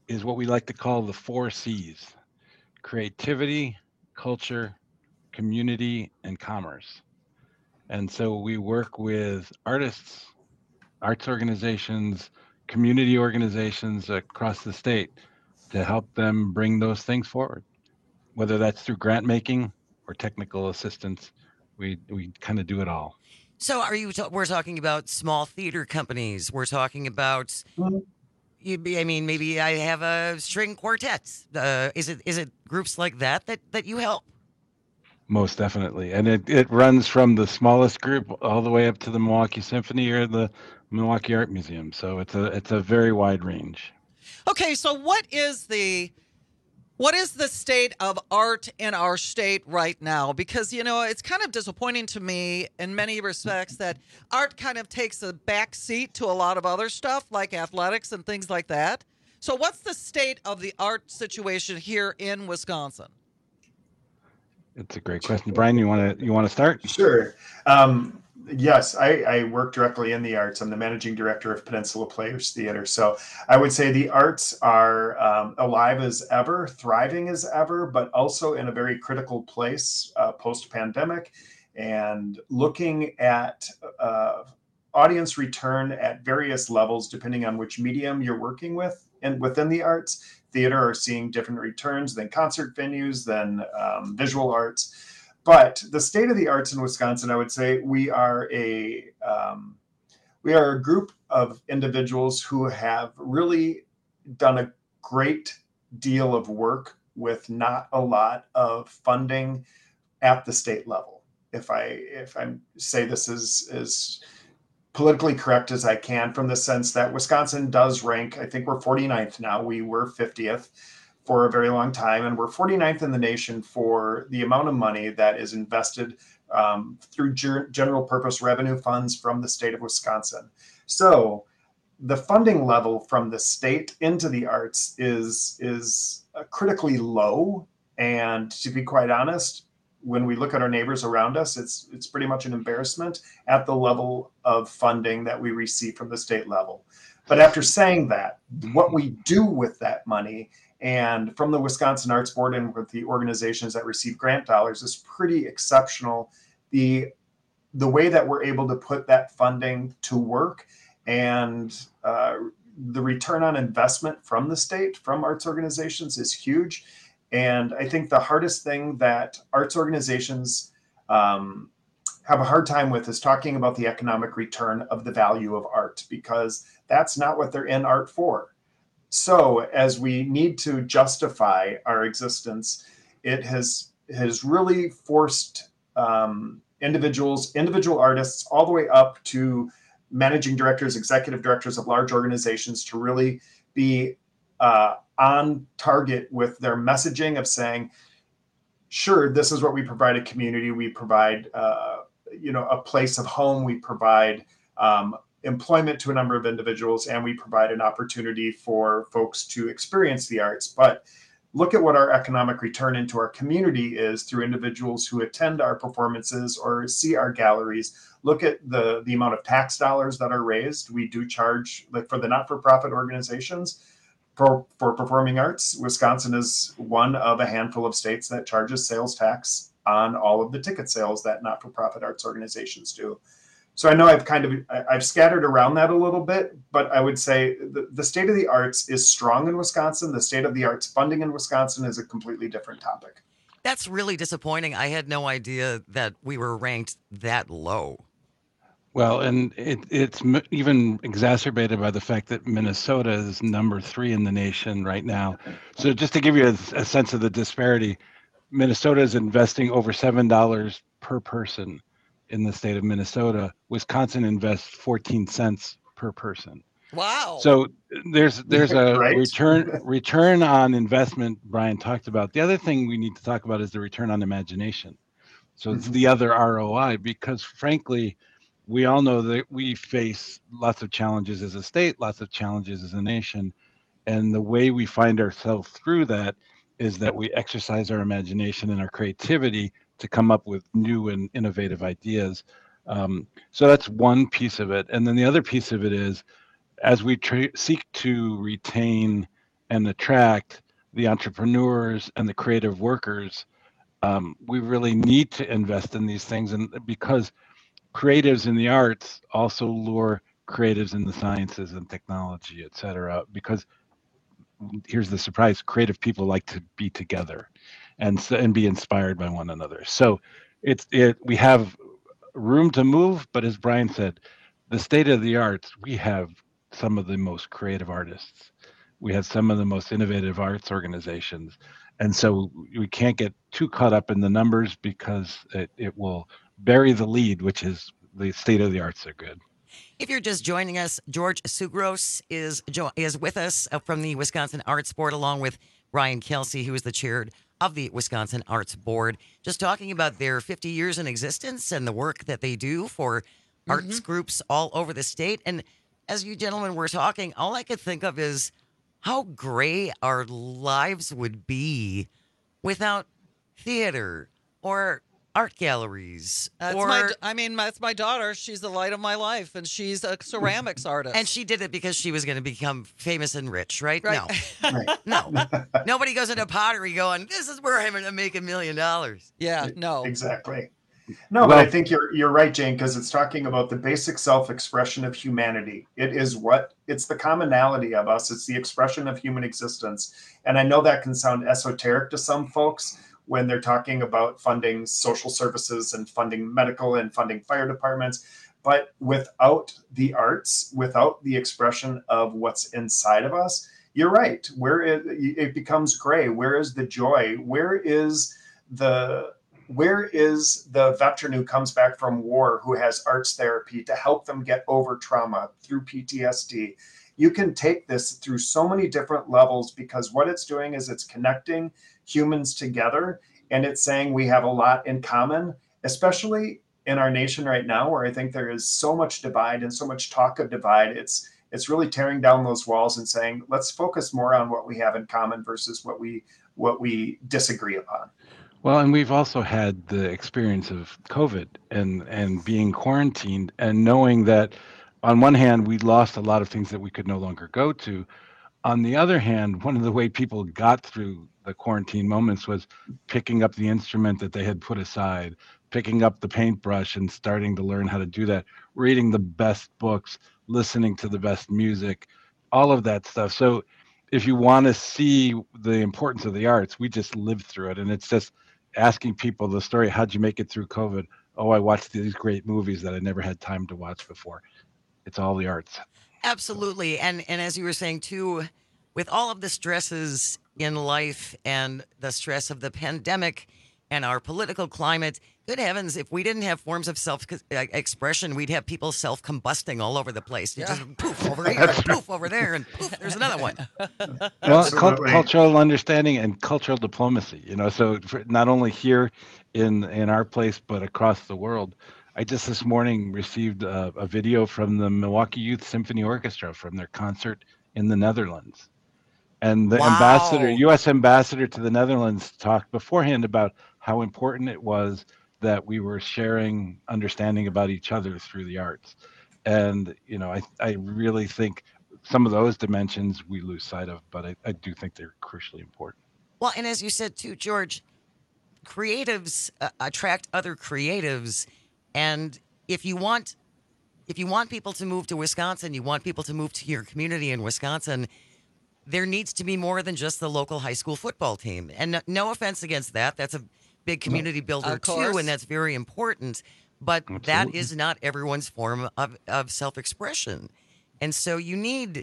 is what we like to call the four C's: creativity, culture, community, and commerce. And so we work with artists, arts organizations, community organizations across the state to help them bring those things forward, whether that's through grant making or technical assistance. We we kind of do it all. So are you, ta- we're talking about small theater companies. We're talking about, you be, I mean, maybe I have a string quartet. Uh, is it, is it groups like that that, that you help? Most definitely. And it, it runs from the smallest group all the way up to the Milwaukee Symphony or the Milwaukee Art Museum. So it's a it's a very wide range. Okay, so what is the what is the state of art in our state right now? Because, you know, it's kind of disappointing to me in many respects that art kind of takes a back seat to a lot of other stuff like athletics and things like that. So what's the state of the art situation here in Wisconsin? It's a great question. Brian, you want to you want to start? Sure. Um, yes, I, I work directly in the arts. I'm the managing director of Peninsula Players Theater. So I would say the arts are um, alive as ever, thriving as ever, but also in a very critical place uh, post-pandemic, and looking at uh, audience return at various levels, depending on which medium you're working with and within the arts. Theater are seeing different returns than concert venues, than um, visual arts. But the state of the arts in Wisconsin, I would say we are a um, we are a group of individuals who have really done a great deal of work with not a lot of funding at the state level. If I if I say this is is politically correct as I can, from the sense that Wisconsin does rank, I think we're forty-ninth now. We were fiftieth for a very long time, and we're forty-ninth in the nation for the amount of money that is invested um, through ger- general purpose revenue funds from the state of Wisconsin. So the funding level from the state into the arts is, is uh, critically low. And to be quite honest, when we look at our neighbors around us, it's it's pretty much an embarrassment at the level of funding that we receive from the state level. But after saying that, what we do with that money, and from the Wisconsin Arts Board and with the organizations that receive grant dollars, is pretty exceptional. The the way that we're able to put that funding to work, and uh, the return on investment from the state, from arts organizations, is huge. And I think the hardest thing that arts organizations um, have a hard time with is talking about the economic return of the value of art, because that's not what they're in art for. So as we need to justify our existence, it has has really forced um, individuals, individual artists, all the way up to managing directors, executive directors of large organizations, to really be uh, on target with their messaging of saying, sure, this is what we provide a community. We provide, uh, you know, a place of home. We provide um, employment to a number of individuals, and we provide an opportunity for folks to experience the arts. But look at what our economic return into our community is through individuals who attend our performances or see our galleries. Look at the, the amount of tax dollars that are raised. We do charge, like for the not-for-profit organizations, For, for performing arts, Wisconsin is one of a handful of states that charges sales tax on all of the ticket sales that not-for-profit arts organizations do. So I know I've kind of, I've scattered around that a little bit, but I would say the, the state of the arts is strong in Wisconsin. The state of the arts funding in Wisconsin is a completely different topic. That's really disappointing. I had no idea that we were ranked that low. Well, and it, it's m- even exacerbated by the fact that Minnesota is number three in the nation right now. So just to give you a, a sense of the disparity, Minnesota is investing over seven dollars per person in the state of Minnesota. Wisconsin invests fourteen cents per person. Wow. So there's there's a Right. return return on investment Brian talked about. The other thing we need to talk about is the return on imagination. So it's the other R O I, because frankly, we all know that we face lots of challenges as a state, lots of challenges as a nation. And the way we find ourselves through that is that we exercise our imagination and our creativity to come up with new and innovative ideas. Um, so that's one piece of it. And then the other piece of it is, as we tra- seek to retain and attract the entrepreneurs and the creative workers, um, we really need to invest in these things. And because creatives in the arts also lure creatives in the sciences and technology, et cetera, because here's the surprise, creative people like to be together and so, and be inspired by one another. So it's it we have room to move, but as Brian said, the state of the arts, we have some of the most creative artists. We have some of the most innovative arts organizations. And so we can't get too caught up in the numbers because it, it will bury the lead, which is the state of the arts are good. If you're just joining us, George Sugros is jo- is with us from the Wisconsin Arts Board, along with Ryan Kelsey, who is the chair of the Wisconsin Arts Board, just talking about their fifty years in existence and the work that they do for mm-hmm. arts groups all over the state. And as you gentlemen were talking, all I could think of is how gray our lives would be without theater or art galleries. That's or my, I mean, that's my daughter. She's the light of my life, and she's a ceramics artist. And she did it because she was going to become famous and rich, right? Right. No. No. Nobody goes into pottery going, this is where I'm going to make a million dollars. Yeah, no. Exactly. No, but I think you're you're right, Jane, because it's talking about the basic self-expression of humanity. It is what it's the commonality of us. It's the expression of human existence. And I know that can sound esoteric to some folks when they're talking about funding social services and funding medical and funding fire departments. But without the arts, without the expression of what's inside of us, you're right. Where it, it becomes gray. Where is the joy? Where is the Where is the veteran who comes back from war who has arts therapy to help them get over trauma through P T S D? You can take this through so many different levels because what it's doing is it's connecting humans together, and it's saying we have a lot in common, especially in our nation right now, where I think there is so much divide and so much talk of divide. It's it's really tearing down those walls and saying, let's focus more on what we have in common versus what we what we disagree upon. Well, and we've also had the experience of COVID and, and being quarantined and knowing that on one hand, we lost a lot of things that we could no longer go to. On the other hand, one of the way people got through the quarantine moments was picking up the instrument that they had put aside, picking up the paintbrush and starting to learn how to do that, reading the best books, listening to the best music, all of that stuff. So if you want to see the importance of the arts, we just lived through it. And it's just asking people the story, how'd you make it through COVID? Oh, I watched these great movies that I never had time to watch before. It's all the arts. Absolutely. And and as you were saying too, with all of the stresses in life and the stress of the pandemic and our political climate, good heavens, if we didn't have forms of self-expression, we'd have people self-combusting all over the place. You Yeah. just poof over here, and poof over there, and poof, there's another one. Well, cult- cultural understanding and cultural diplomacy, you know, so for, not only here in in our place, but across the world. I just this morning received a, a video from the Milwaukee Youth Symphony Orchestra from their concert in the Netherlands. And the Wow. ambassador, U S ambassador to the Netherlands talked beforehand about how important it was that we were sharing understanding about each other through the arts. And, you know, I, I really think some of those dimensions we lose sight of, but I, I do think they're crucially important. Well, and as you said too, George, creatives uh, attract other creatives, and if you want, if you want people to move to Wisconsin, you want people to move to your community in Wisconsin, there needs to be more than just the local high school football team. And no, no offense against that, that's a big community builder Of course. too, and that's very important. But that Absolutely. is not everyone's form of, of self-expression, and so you need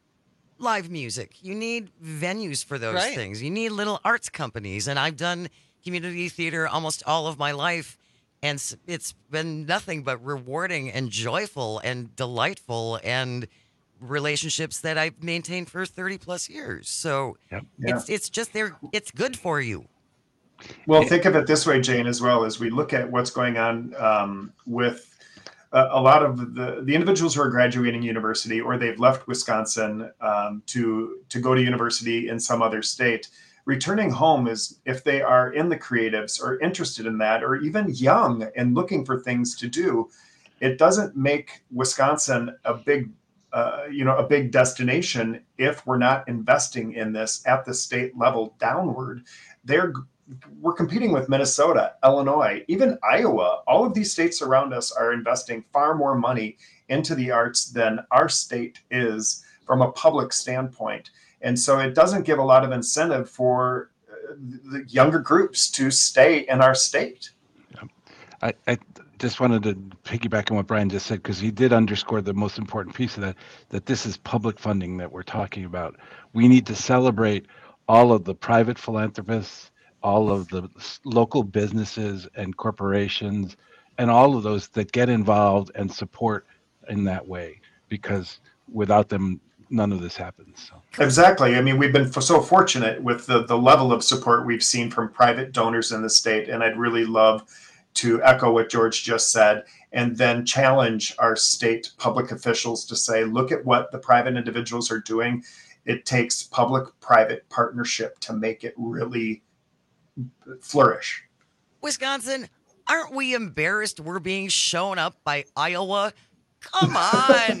live music. You need venues for those Right. things. You need little arts companies. And I've done community theater almost all of my life. And s- it's been nothing but rewarding and joyful and delightful and relationships that I've maintained for thirty plus years. So Yep. it's it's just there. It's good for you. Well, think of it this way, Jane, as well, as we look at what's going on um, with a, a lot of the, the individuals who are graduating university or they've left Wisconsin um, to, to go to university in some other state. Returning home is, if they are in the creatives or interested in that, or even young and looking for things to do, it doesn't make Wisconsin a big uh, you know, a big destination if we're not investing in this at the state level downward. They're we're competing with Minnesota, Illinois, even Iowa. All of these states around us are investing far more money into the arts than our state is from a public standpoint. And so it doesn't give a lot of incentive for uh, the younger groups to stay in our state. I, I just wanted to piggyback on what Brian just said, because he did underscore the most important piece of that, that this is public funding that we're talking about. We need to celebrate all of the private philanthropists, all of the local businesses and corporations, and all of those that get involved and support in that way, because without them, none of this happens. So. Exactly. I mean, we've been so fortunate with the, the level of support we've seen from private donors in the state. And I'd really love to echo what George just said, and then challenge our state public officials to say, look at what the private individuals are doing. It takes public-private partnership to make it really flourish. Wisconsin, aren't we embarrassed we're being shown up by Iowa? Come on.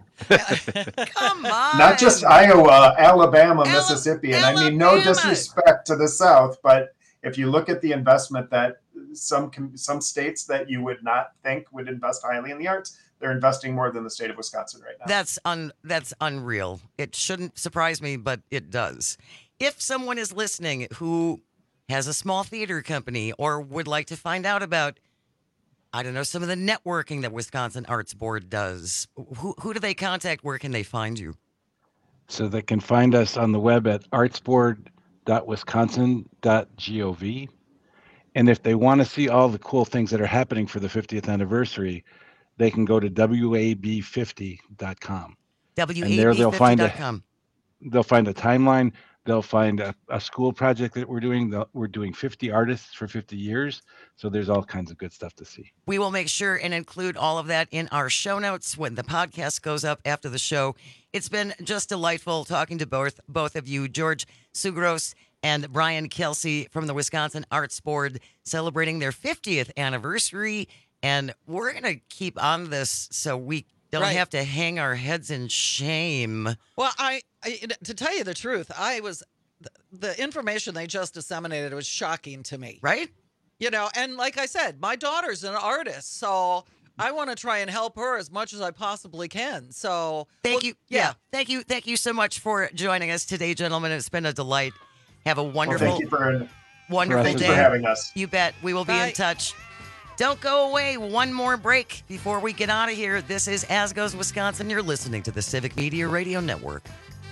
Come on. Not just Iowa, Alabama, Al- Mississippi. And Alabama. I mean, no disrespect to the South, but if you look at the investment that some some states that you would not think would invest highly in the arts, they're investing more than the state of Wisconsin right now. That's un that's unreal. It shouldn't surprise me, but it does. If someone is listening who has a small theater company or would like to find out about, I don't know, some of the networking that Wisconsin Arts Board does, who who do they contact? Where can they find you? So they can find us on the web at artsboard dot wisconsin dot gov. And if they want to see all the cool things that are happening for the fiftieth anniversary, they can go to w a b fifty dot com. W A B And there they'll find a com. they'll find a timeline. They'll find a, a school project that we're doing. They'll, we're doing fifty artists for fifty years. So there's all kinds of good stuff to see. We will make sure and include all of that in our show notes when the podcast goes up after the show. It's been just delightful talking to both both of you, George Tsougross and Brian Kelsey from the Wisconsin Arts Board, celebrating their fiftieth anniversary. And we're going to keep on this so we don't Right. have to hang our heads in shame. Well, I, I to tell you the truth, I was the, the information they just disseminated was shocking to me. Right? You know, and like I said, my daughter's an artist, so I want to try and help her as much as I possibly can. So Thank well, you. Yeah. Thank you. Thank you so much for joining us today, gentlemen. It's been a delight. Have a wonderful, Well, thank you for, wonderful thank day. you for having us. You bet. We will be Bye. in touch. Don't go away. One more break before we get out of here. This is As Goes Wisconsin. You're listening to the Civic Media Radio Network.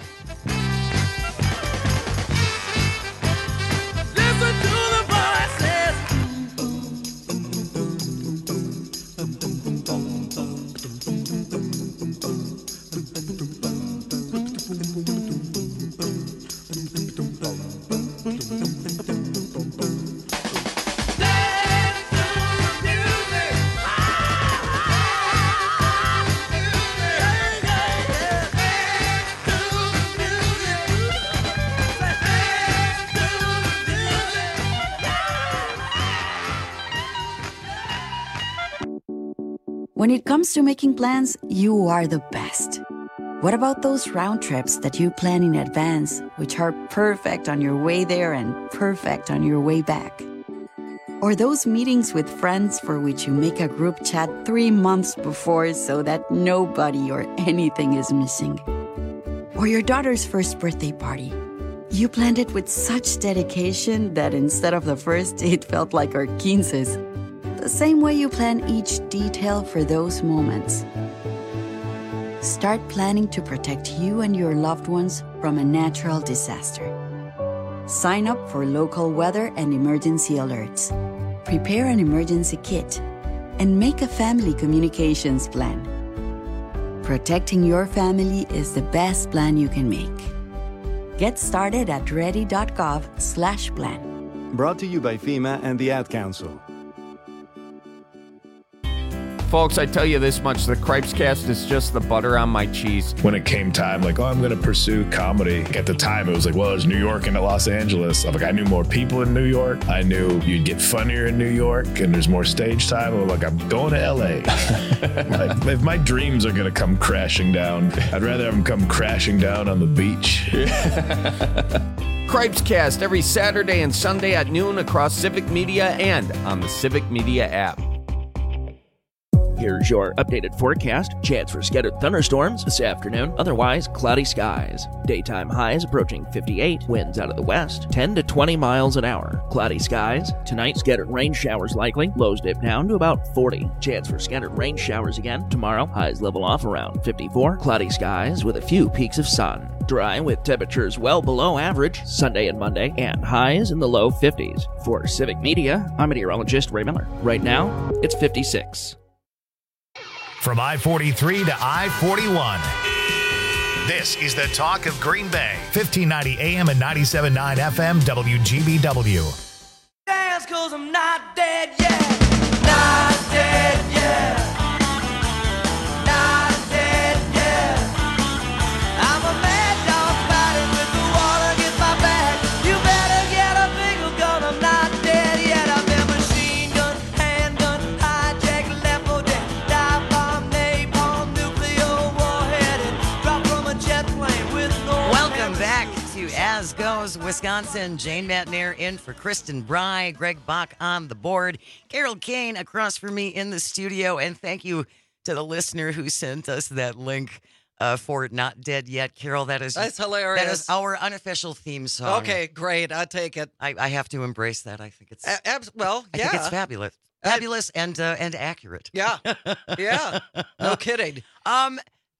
Listen to the voices. When it comes to making plans, you are the best. What about those round trips that you plan in advance, which are perfect on your way there and perfect on your way back? Or those meetings with friends for which you make a group chat three months before so that nobody or anything is missing? Or your daughter's first birthday party. You planned it with such dedication that instead of the first, it felt like our quinces. The same way you plan each detail for those moments. Start planning to protect you and your loved ones from a natural disaster. Sign up for local weather and emergency alerts. Prepare an emergency kit. And make a family communications plan. Protecting your family is the best plan you can make. Get started at ready.gov slash plan. Brought to you by FEMA and the Ad Council. Folks, I tell you this much, the Cripescast is just the butter on my cheese. When it came time, like, oh, I'm going to pursue comedy. At the time, it was like, well, there's New York and Los Angeles. I'm like, I knew more people in New York. I knew you'd get funnier in New York, and there's more stage time. I'm like, I'm going to L A. Like, if my dreams are going to come crashing down, I'd rather have them come crashing down on the beach. Cripescast every Saturday and Sunday at noon across Civic Media and on the Civic Media app. Here's your updated forecast. Chance for scattered thunderstorms this afternoon. Otherwise, cloudy skies. Daytime highs approaching fifty-eight. Winds out of the west, ten to twenty miles an hour. Cloudy skies. Tonight, scattered rain showers likely. Lows dip down to about forty. Chance for scattered rain showers again. Tomorrow, highs level off around fifty-four. Cloudy skies with a few peaks of sun. Dry with temperatures well below average Sunday and Monday, and highs in the low fifties. For Civic Media, I'm meteorologist Ray Miller. Right now, it's fifty-six. From I forty-three to I forty-one, this is the talk of Green Bay. fifteen ninety A M and ninety-seven point nine F M W G B W. Dance 'cause I'm not dead yet. Not dead yet. Not dead yet. I'm a mad dog fighting with the water against my back. You better get a bigger gun. I'm not dead yet. I've been machine gun, handgun, hijack, left for dead. Dive bomb, napalm, nuclear warheaded. Drop from a jet plane with no. Welcome back to As Goes Wisconsin. Jane Matnair in for Kristen Bry. Greg Bach on the board. Carol Kane across from me in the studio. And thank you to the listener who sent us that link uh, for Not Dead Yet. Carol, that is That's hilarious. That is our unofficial theme song. Okay, great. I take it. I, I have to embrace that. I think it's A- abs- well, I yeah. think it's fabulous. Fabulous and uh, and accurate. Yeah. Yeah. No kidding. Um,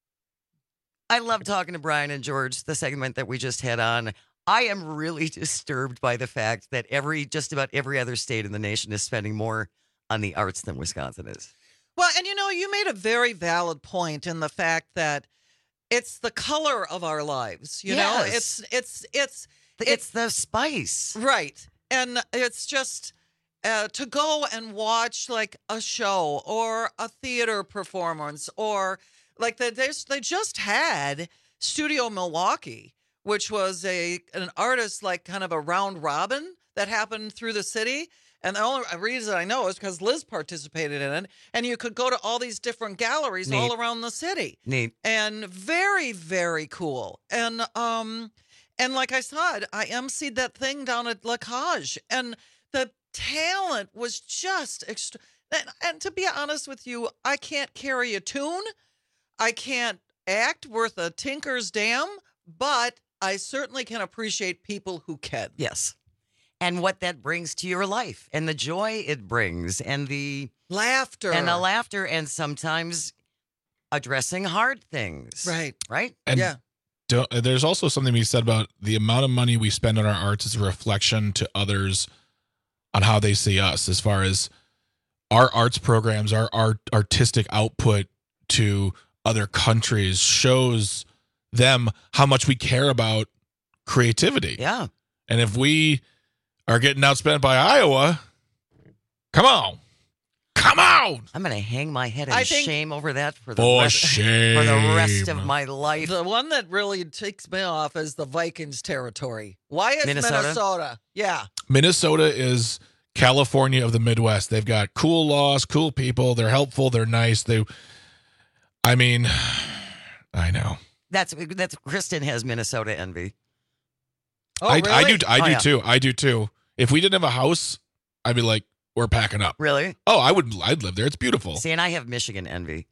I love talking to Brian and George, the segment that we just had on. I am really disturbed by the fact that every just about every other state in the nation is spending more on the arts than Wisconsin is. Well, and you know, you made a very valid point in the fact that it's the color of our lives. You know, Yes. it's it's it's It's the spice. right, and it's just uh, to go and watch like a show or a theater performance or like they they just, they just had Studio Milwaukee, which was a an artist like kind of a round robin that happened through the city. And the only reason I know is because Liz participated in it. And you could go to all these different galleries Neat. all around the city. Neat. And very, very cool. And um, and like I said, I emceed that thing down at La Cage. And the talent was just extra. And, and to be honest with you, I can't carry a tune. I can't act worth a tinker's damn. But I certainly can appreciate people who can. Yes. And what that brings to your life and the joy it brings and the laughter and the laughter and sometimes addressing hard things. Right. Right. And yeah. don't, there's also something we said about the amount of money we spend on our arts is a reflection to others on how they see us, as far as our arts programs, our art artistic output to other countries shows them how much we care about creativity. Yeah. And if we are getting outspent by Iowa, come on. Come on. I'm going to hang my head in I think- shame over that for the For rest, shame. for the rest of my life. The one that really takes me off is the Vikings territory. Why is Minnesota? Minnesota? Yeah. Minnesota is California of the Midwest. They've got cool laws, cool people. They're helpful. They're nice. They, I mean, I know. That's that's Kristen has Minnesota envy. Oh, I, really? I do. I Oh, do yeah. too. I do too. If we didn't have a house, I'd be like, we're packing up. Really? Oh, I would. I'd live there. It's beautiful. See, and I have Michigan envy.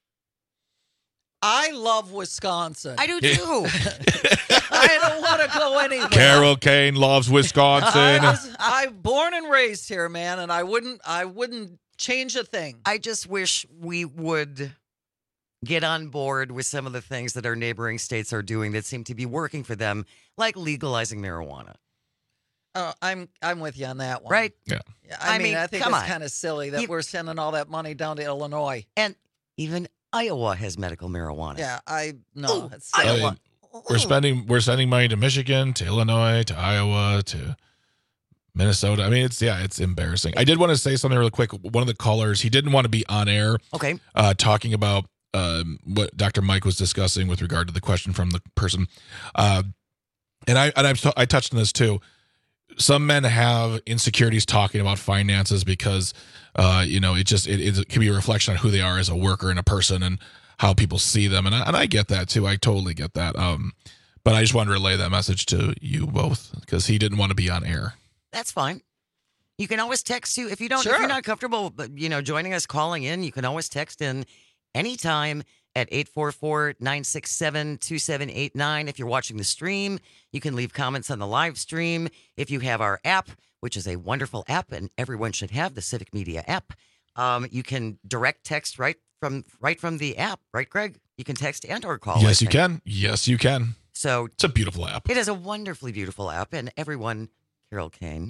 I love Wisconsin. I do too. I don't want to go anywhere. Carol Kane loves I Wisconsin. was I born and raised here, man, and I wouldn't I wouldn't change a thing. I just wish we would get on board with some of the things that our neighboring states are doing that seem to be working for them, like legalizing marijuana. Uh, I'm I'm with you on that one. Right? Yeah. Yeah, I, I mean, mean, I think come it's on. kind of silly that You- we're sending all that money down to Illinois. And even Iowa has medical marijuana. Yeah, I no, Oh, it's I silly. mean, we're spending. We're sending money to Michigan, to Illinois, to Iowa, to Minnesota. I mean, it's yeah, it's embarrassing. I did want to say something really quick. One of the callers, he didn't want to be on air. Okay. Uh, talking about um, what Doctor Mike was discussing with regard to the question from the person, uh, and I and I've t- I touched on this too. Some men have insecurities talking about finances because, uh, you know, it just it, it can be a reflection on who they are as a worker and a person and how people see them, and I, and I get that too. I totally get that. Um, but I just wanted to relay that message to you both because he didn't want to be on air. That's fine. You can always text you if you don't. Sure. If you're not comfortable, but you know, joining us, calling in, you can always text in anytime at eight four four, nine six seven, two seven eight nine. If you're watching the stream, you can leave comments on the live stream. If you have our app, which is a wonderful app, and everyone should have the Civic Media app, um, you can direct text right from right from the app, right, Greg? You can text and or call. Yes, I you think. can. Yes, you can. So it's a beautiful app. It is a wonderfully beautiful app, and everyone, Carol Kane,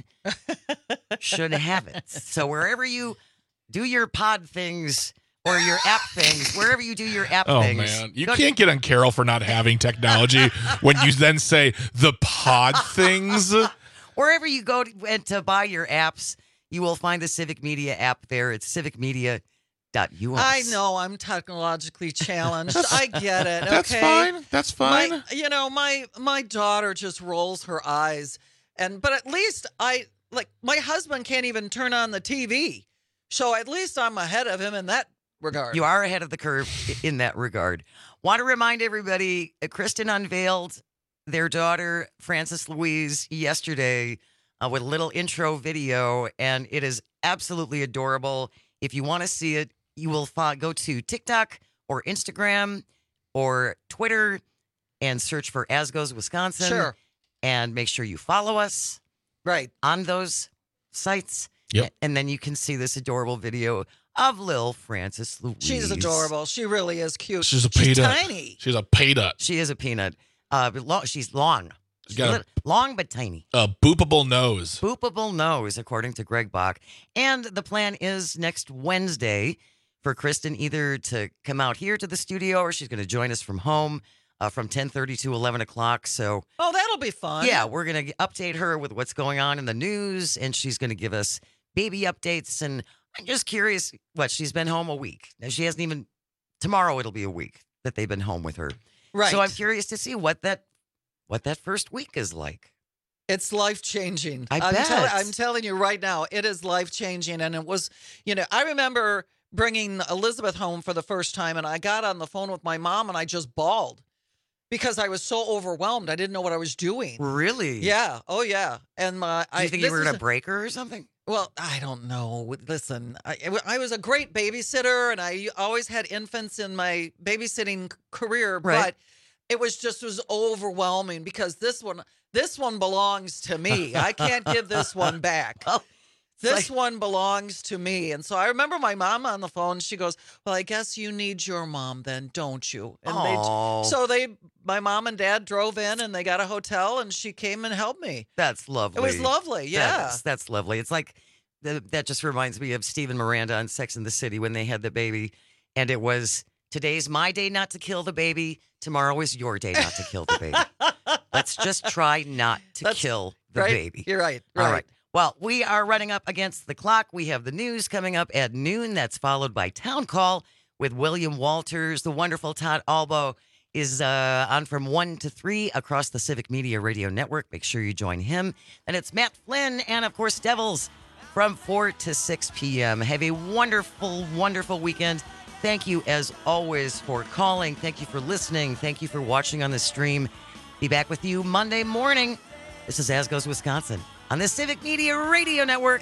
should have it. So wherever you do your pod things or your app things, wherever you do your app Oh things. man, you go- can't get on Carol for not having technology when you then say the pod things. Wherever you go to, and to buy your apps, you will find the Civic Media app there. It's civic media dot U S. I know I'm technologically challenged. I get it. Okay? That's fine. That's fine. My, you know, my my daughter just rolls her eyes, and but at least I like my husband can't even turn on the T V, so at least I'm ahead of him in that regard. You are ahead of the curve i- in that regard. Want to remind everybody, uh, Kristen unveiled their daughter, Frances Louise, yesterday uh, with a little intro video, and it is absolutely adorable. If you want to see it, you will fi- go to TikTok or Instagram or Twitter and search for As Goes Wisconsin. Sure. And make sure you follow us right on those sites. Yep. And then you can see this adorable video of Lil Frances Louise. She's adorable. She really is cute. She's a She's peanut. tiny. She's a peanut. She is a peanut. Uh, but lo- she's long. She's got a- lit- long but tiny. A boopable nose. Boopable nose, according to Greg Bach. And the plan is next Wednesday for Kristen either to come out here to the studio or she's going to join us from home uh, from ten thirty to eleven o'clock. So, Oh, that'll be fun. yeah, we're going to update her with what's going on in the news, and she's going to give us baby updates. And I'm just curious, what, she's been home a week. Now, she hasn't even, tomorrow it'll be a week that they've been home with her. Right. So I'm curious to see what that what that first week is like. It's life changing. I I'm bet. tell- I'm telling you right now, it is life changing. And it was, you know, I remember bringing Elizabeth home for the first time, and I got on the phone with my mom, and I just bawled because I was so overwhelmed. I didn't know what I was doing. Really? Yeah. Oh, yeah. And my, Do you I think this you were is going to a- break her or something? Well, I don't know. Listen, I, I was a great babysitter, and I always had infants in my babysitting career, Right. but it was just was overwhelming because this one, this one belongs to me. I can't give this one back. Oh, This one belongs to me. And so I remember my mom on the phone. She goes, "Well, I guess you need your mom then, don't you?" And Aw. they, so they, my mom and dad drove in, and they got a hotel, and she came and helped me. That's lovely. It was lovely. Yeah. That's, that's lovely. It's like, the, that just reminds me of Stephen Miranda on Sex and the City when they had the baby. And it was, today's my day not to kill the baby. Tomorrow is your day not to kill the baby. Let's just try not to That's kill the right. baby. You're right. All right. right. Well, we are running up against the clock. We have the news coming up at noon. That's followed by Town Call with William Walters. The wonderful Todd Albo is uh, on from one to three across the Civic Media Radio Network. Make sure you join him. And it's Matt Flynn and, of course, Devils from four to six p.m. Have a wonderful, wonderful weekend. Thank you, as always, for calling. Thank you for listening. Thank you for watching on the stream. Be back with you Monday morning. This is As Goes Wisconsin on the Civic Media Radio Network.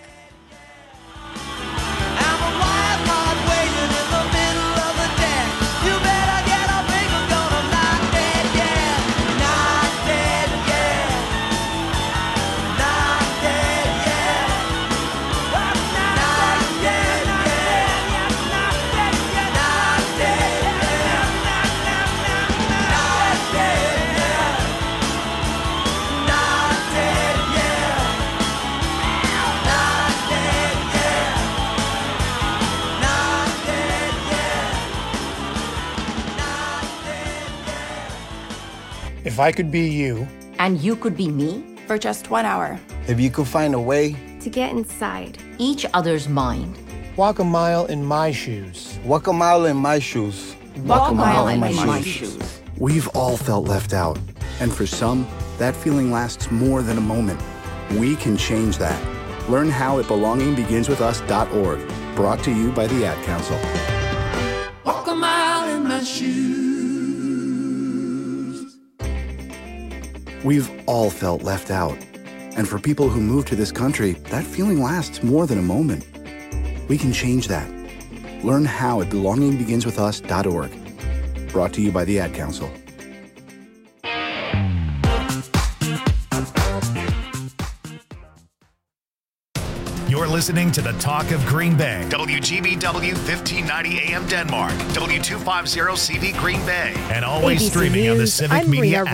If I could be you, And you could be me? For just one hour, If you could find a way to get inside each other's mind. Walk a mile in my shoes. Walk a mile in my shoes. Walk a mile in my shoes. We've all felt left out. And for some, that feeling lasts more than a moment. We can change that. Learn how at belonging begins with us dot org. Brought to you by the Ad Council. Walk a mile in my shoes. We've all felt left out. And for people who move to this country, that feeling lasts more than a moment. We can change that. Learn how at belonging begins with us dot org. Brought to you by the Ad Council. You're listening to the Talk of Green Bay. W G B W fifteen ninety A M Denmark. W two fifty C V Green Bay. And always A B C streaming on the News, Civic I'm Media Rena app.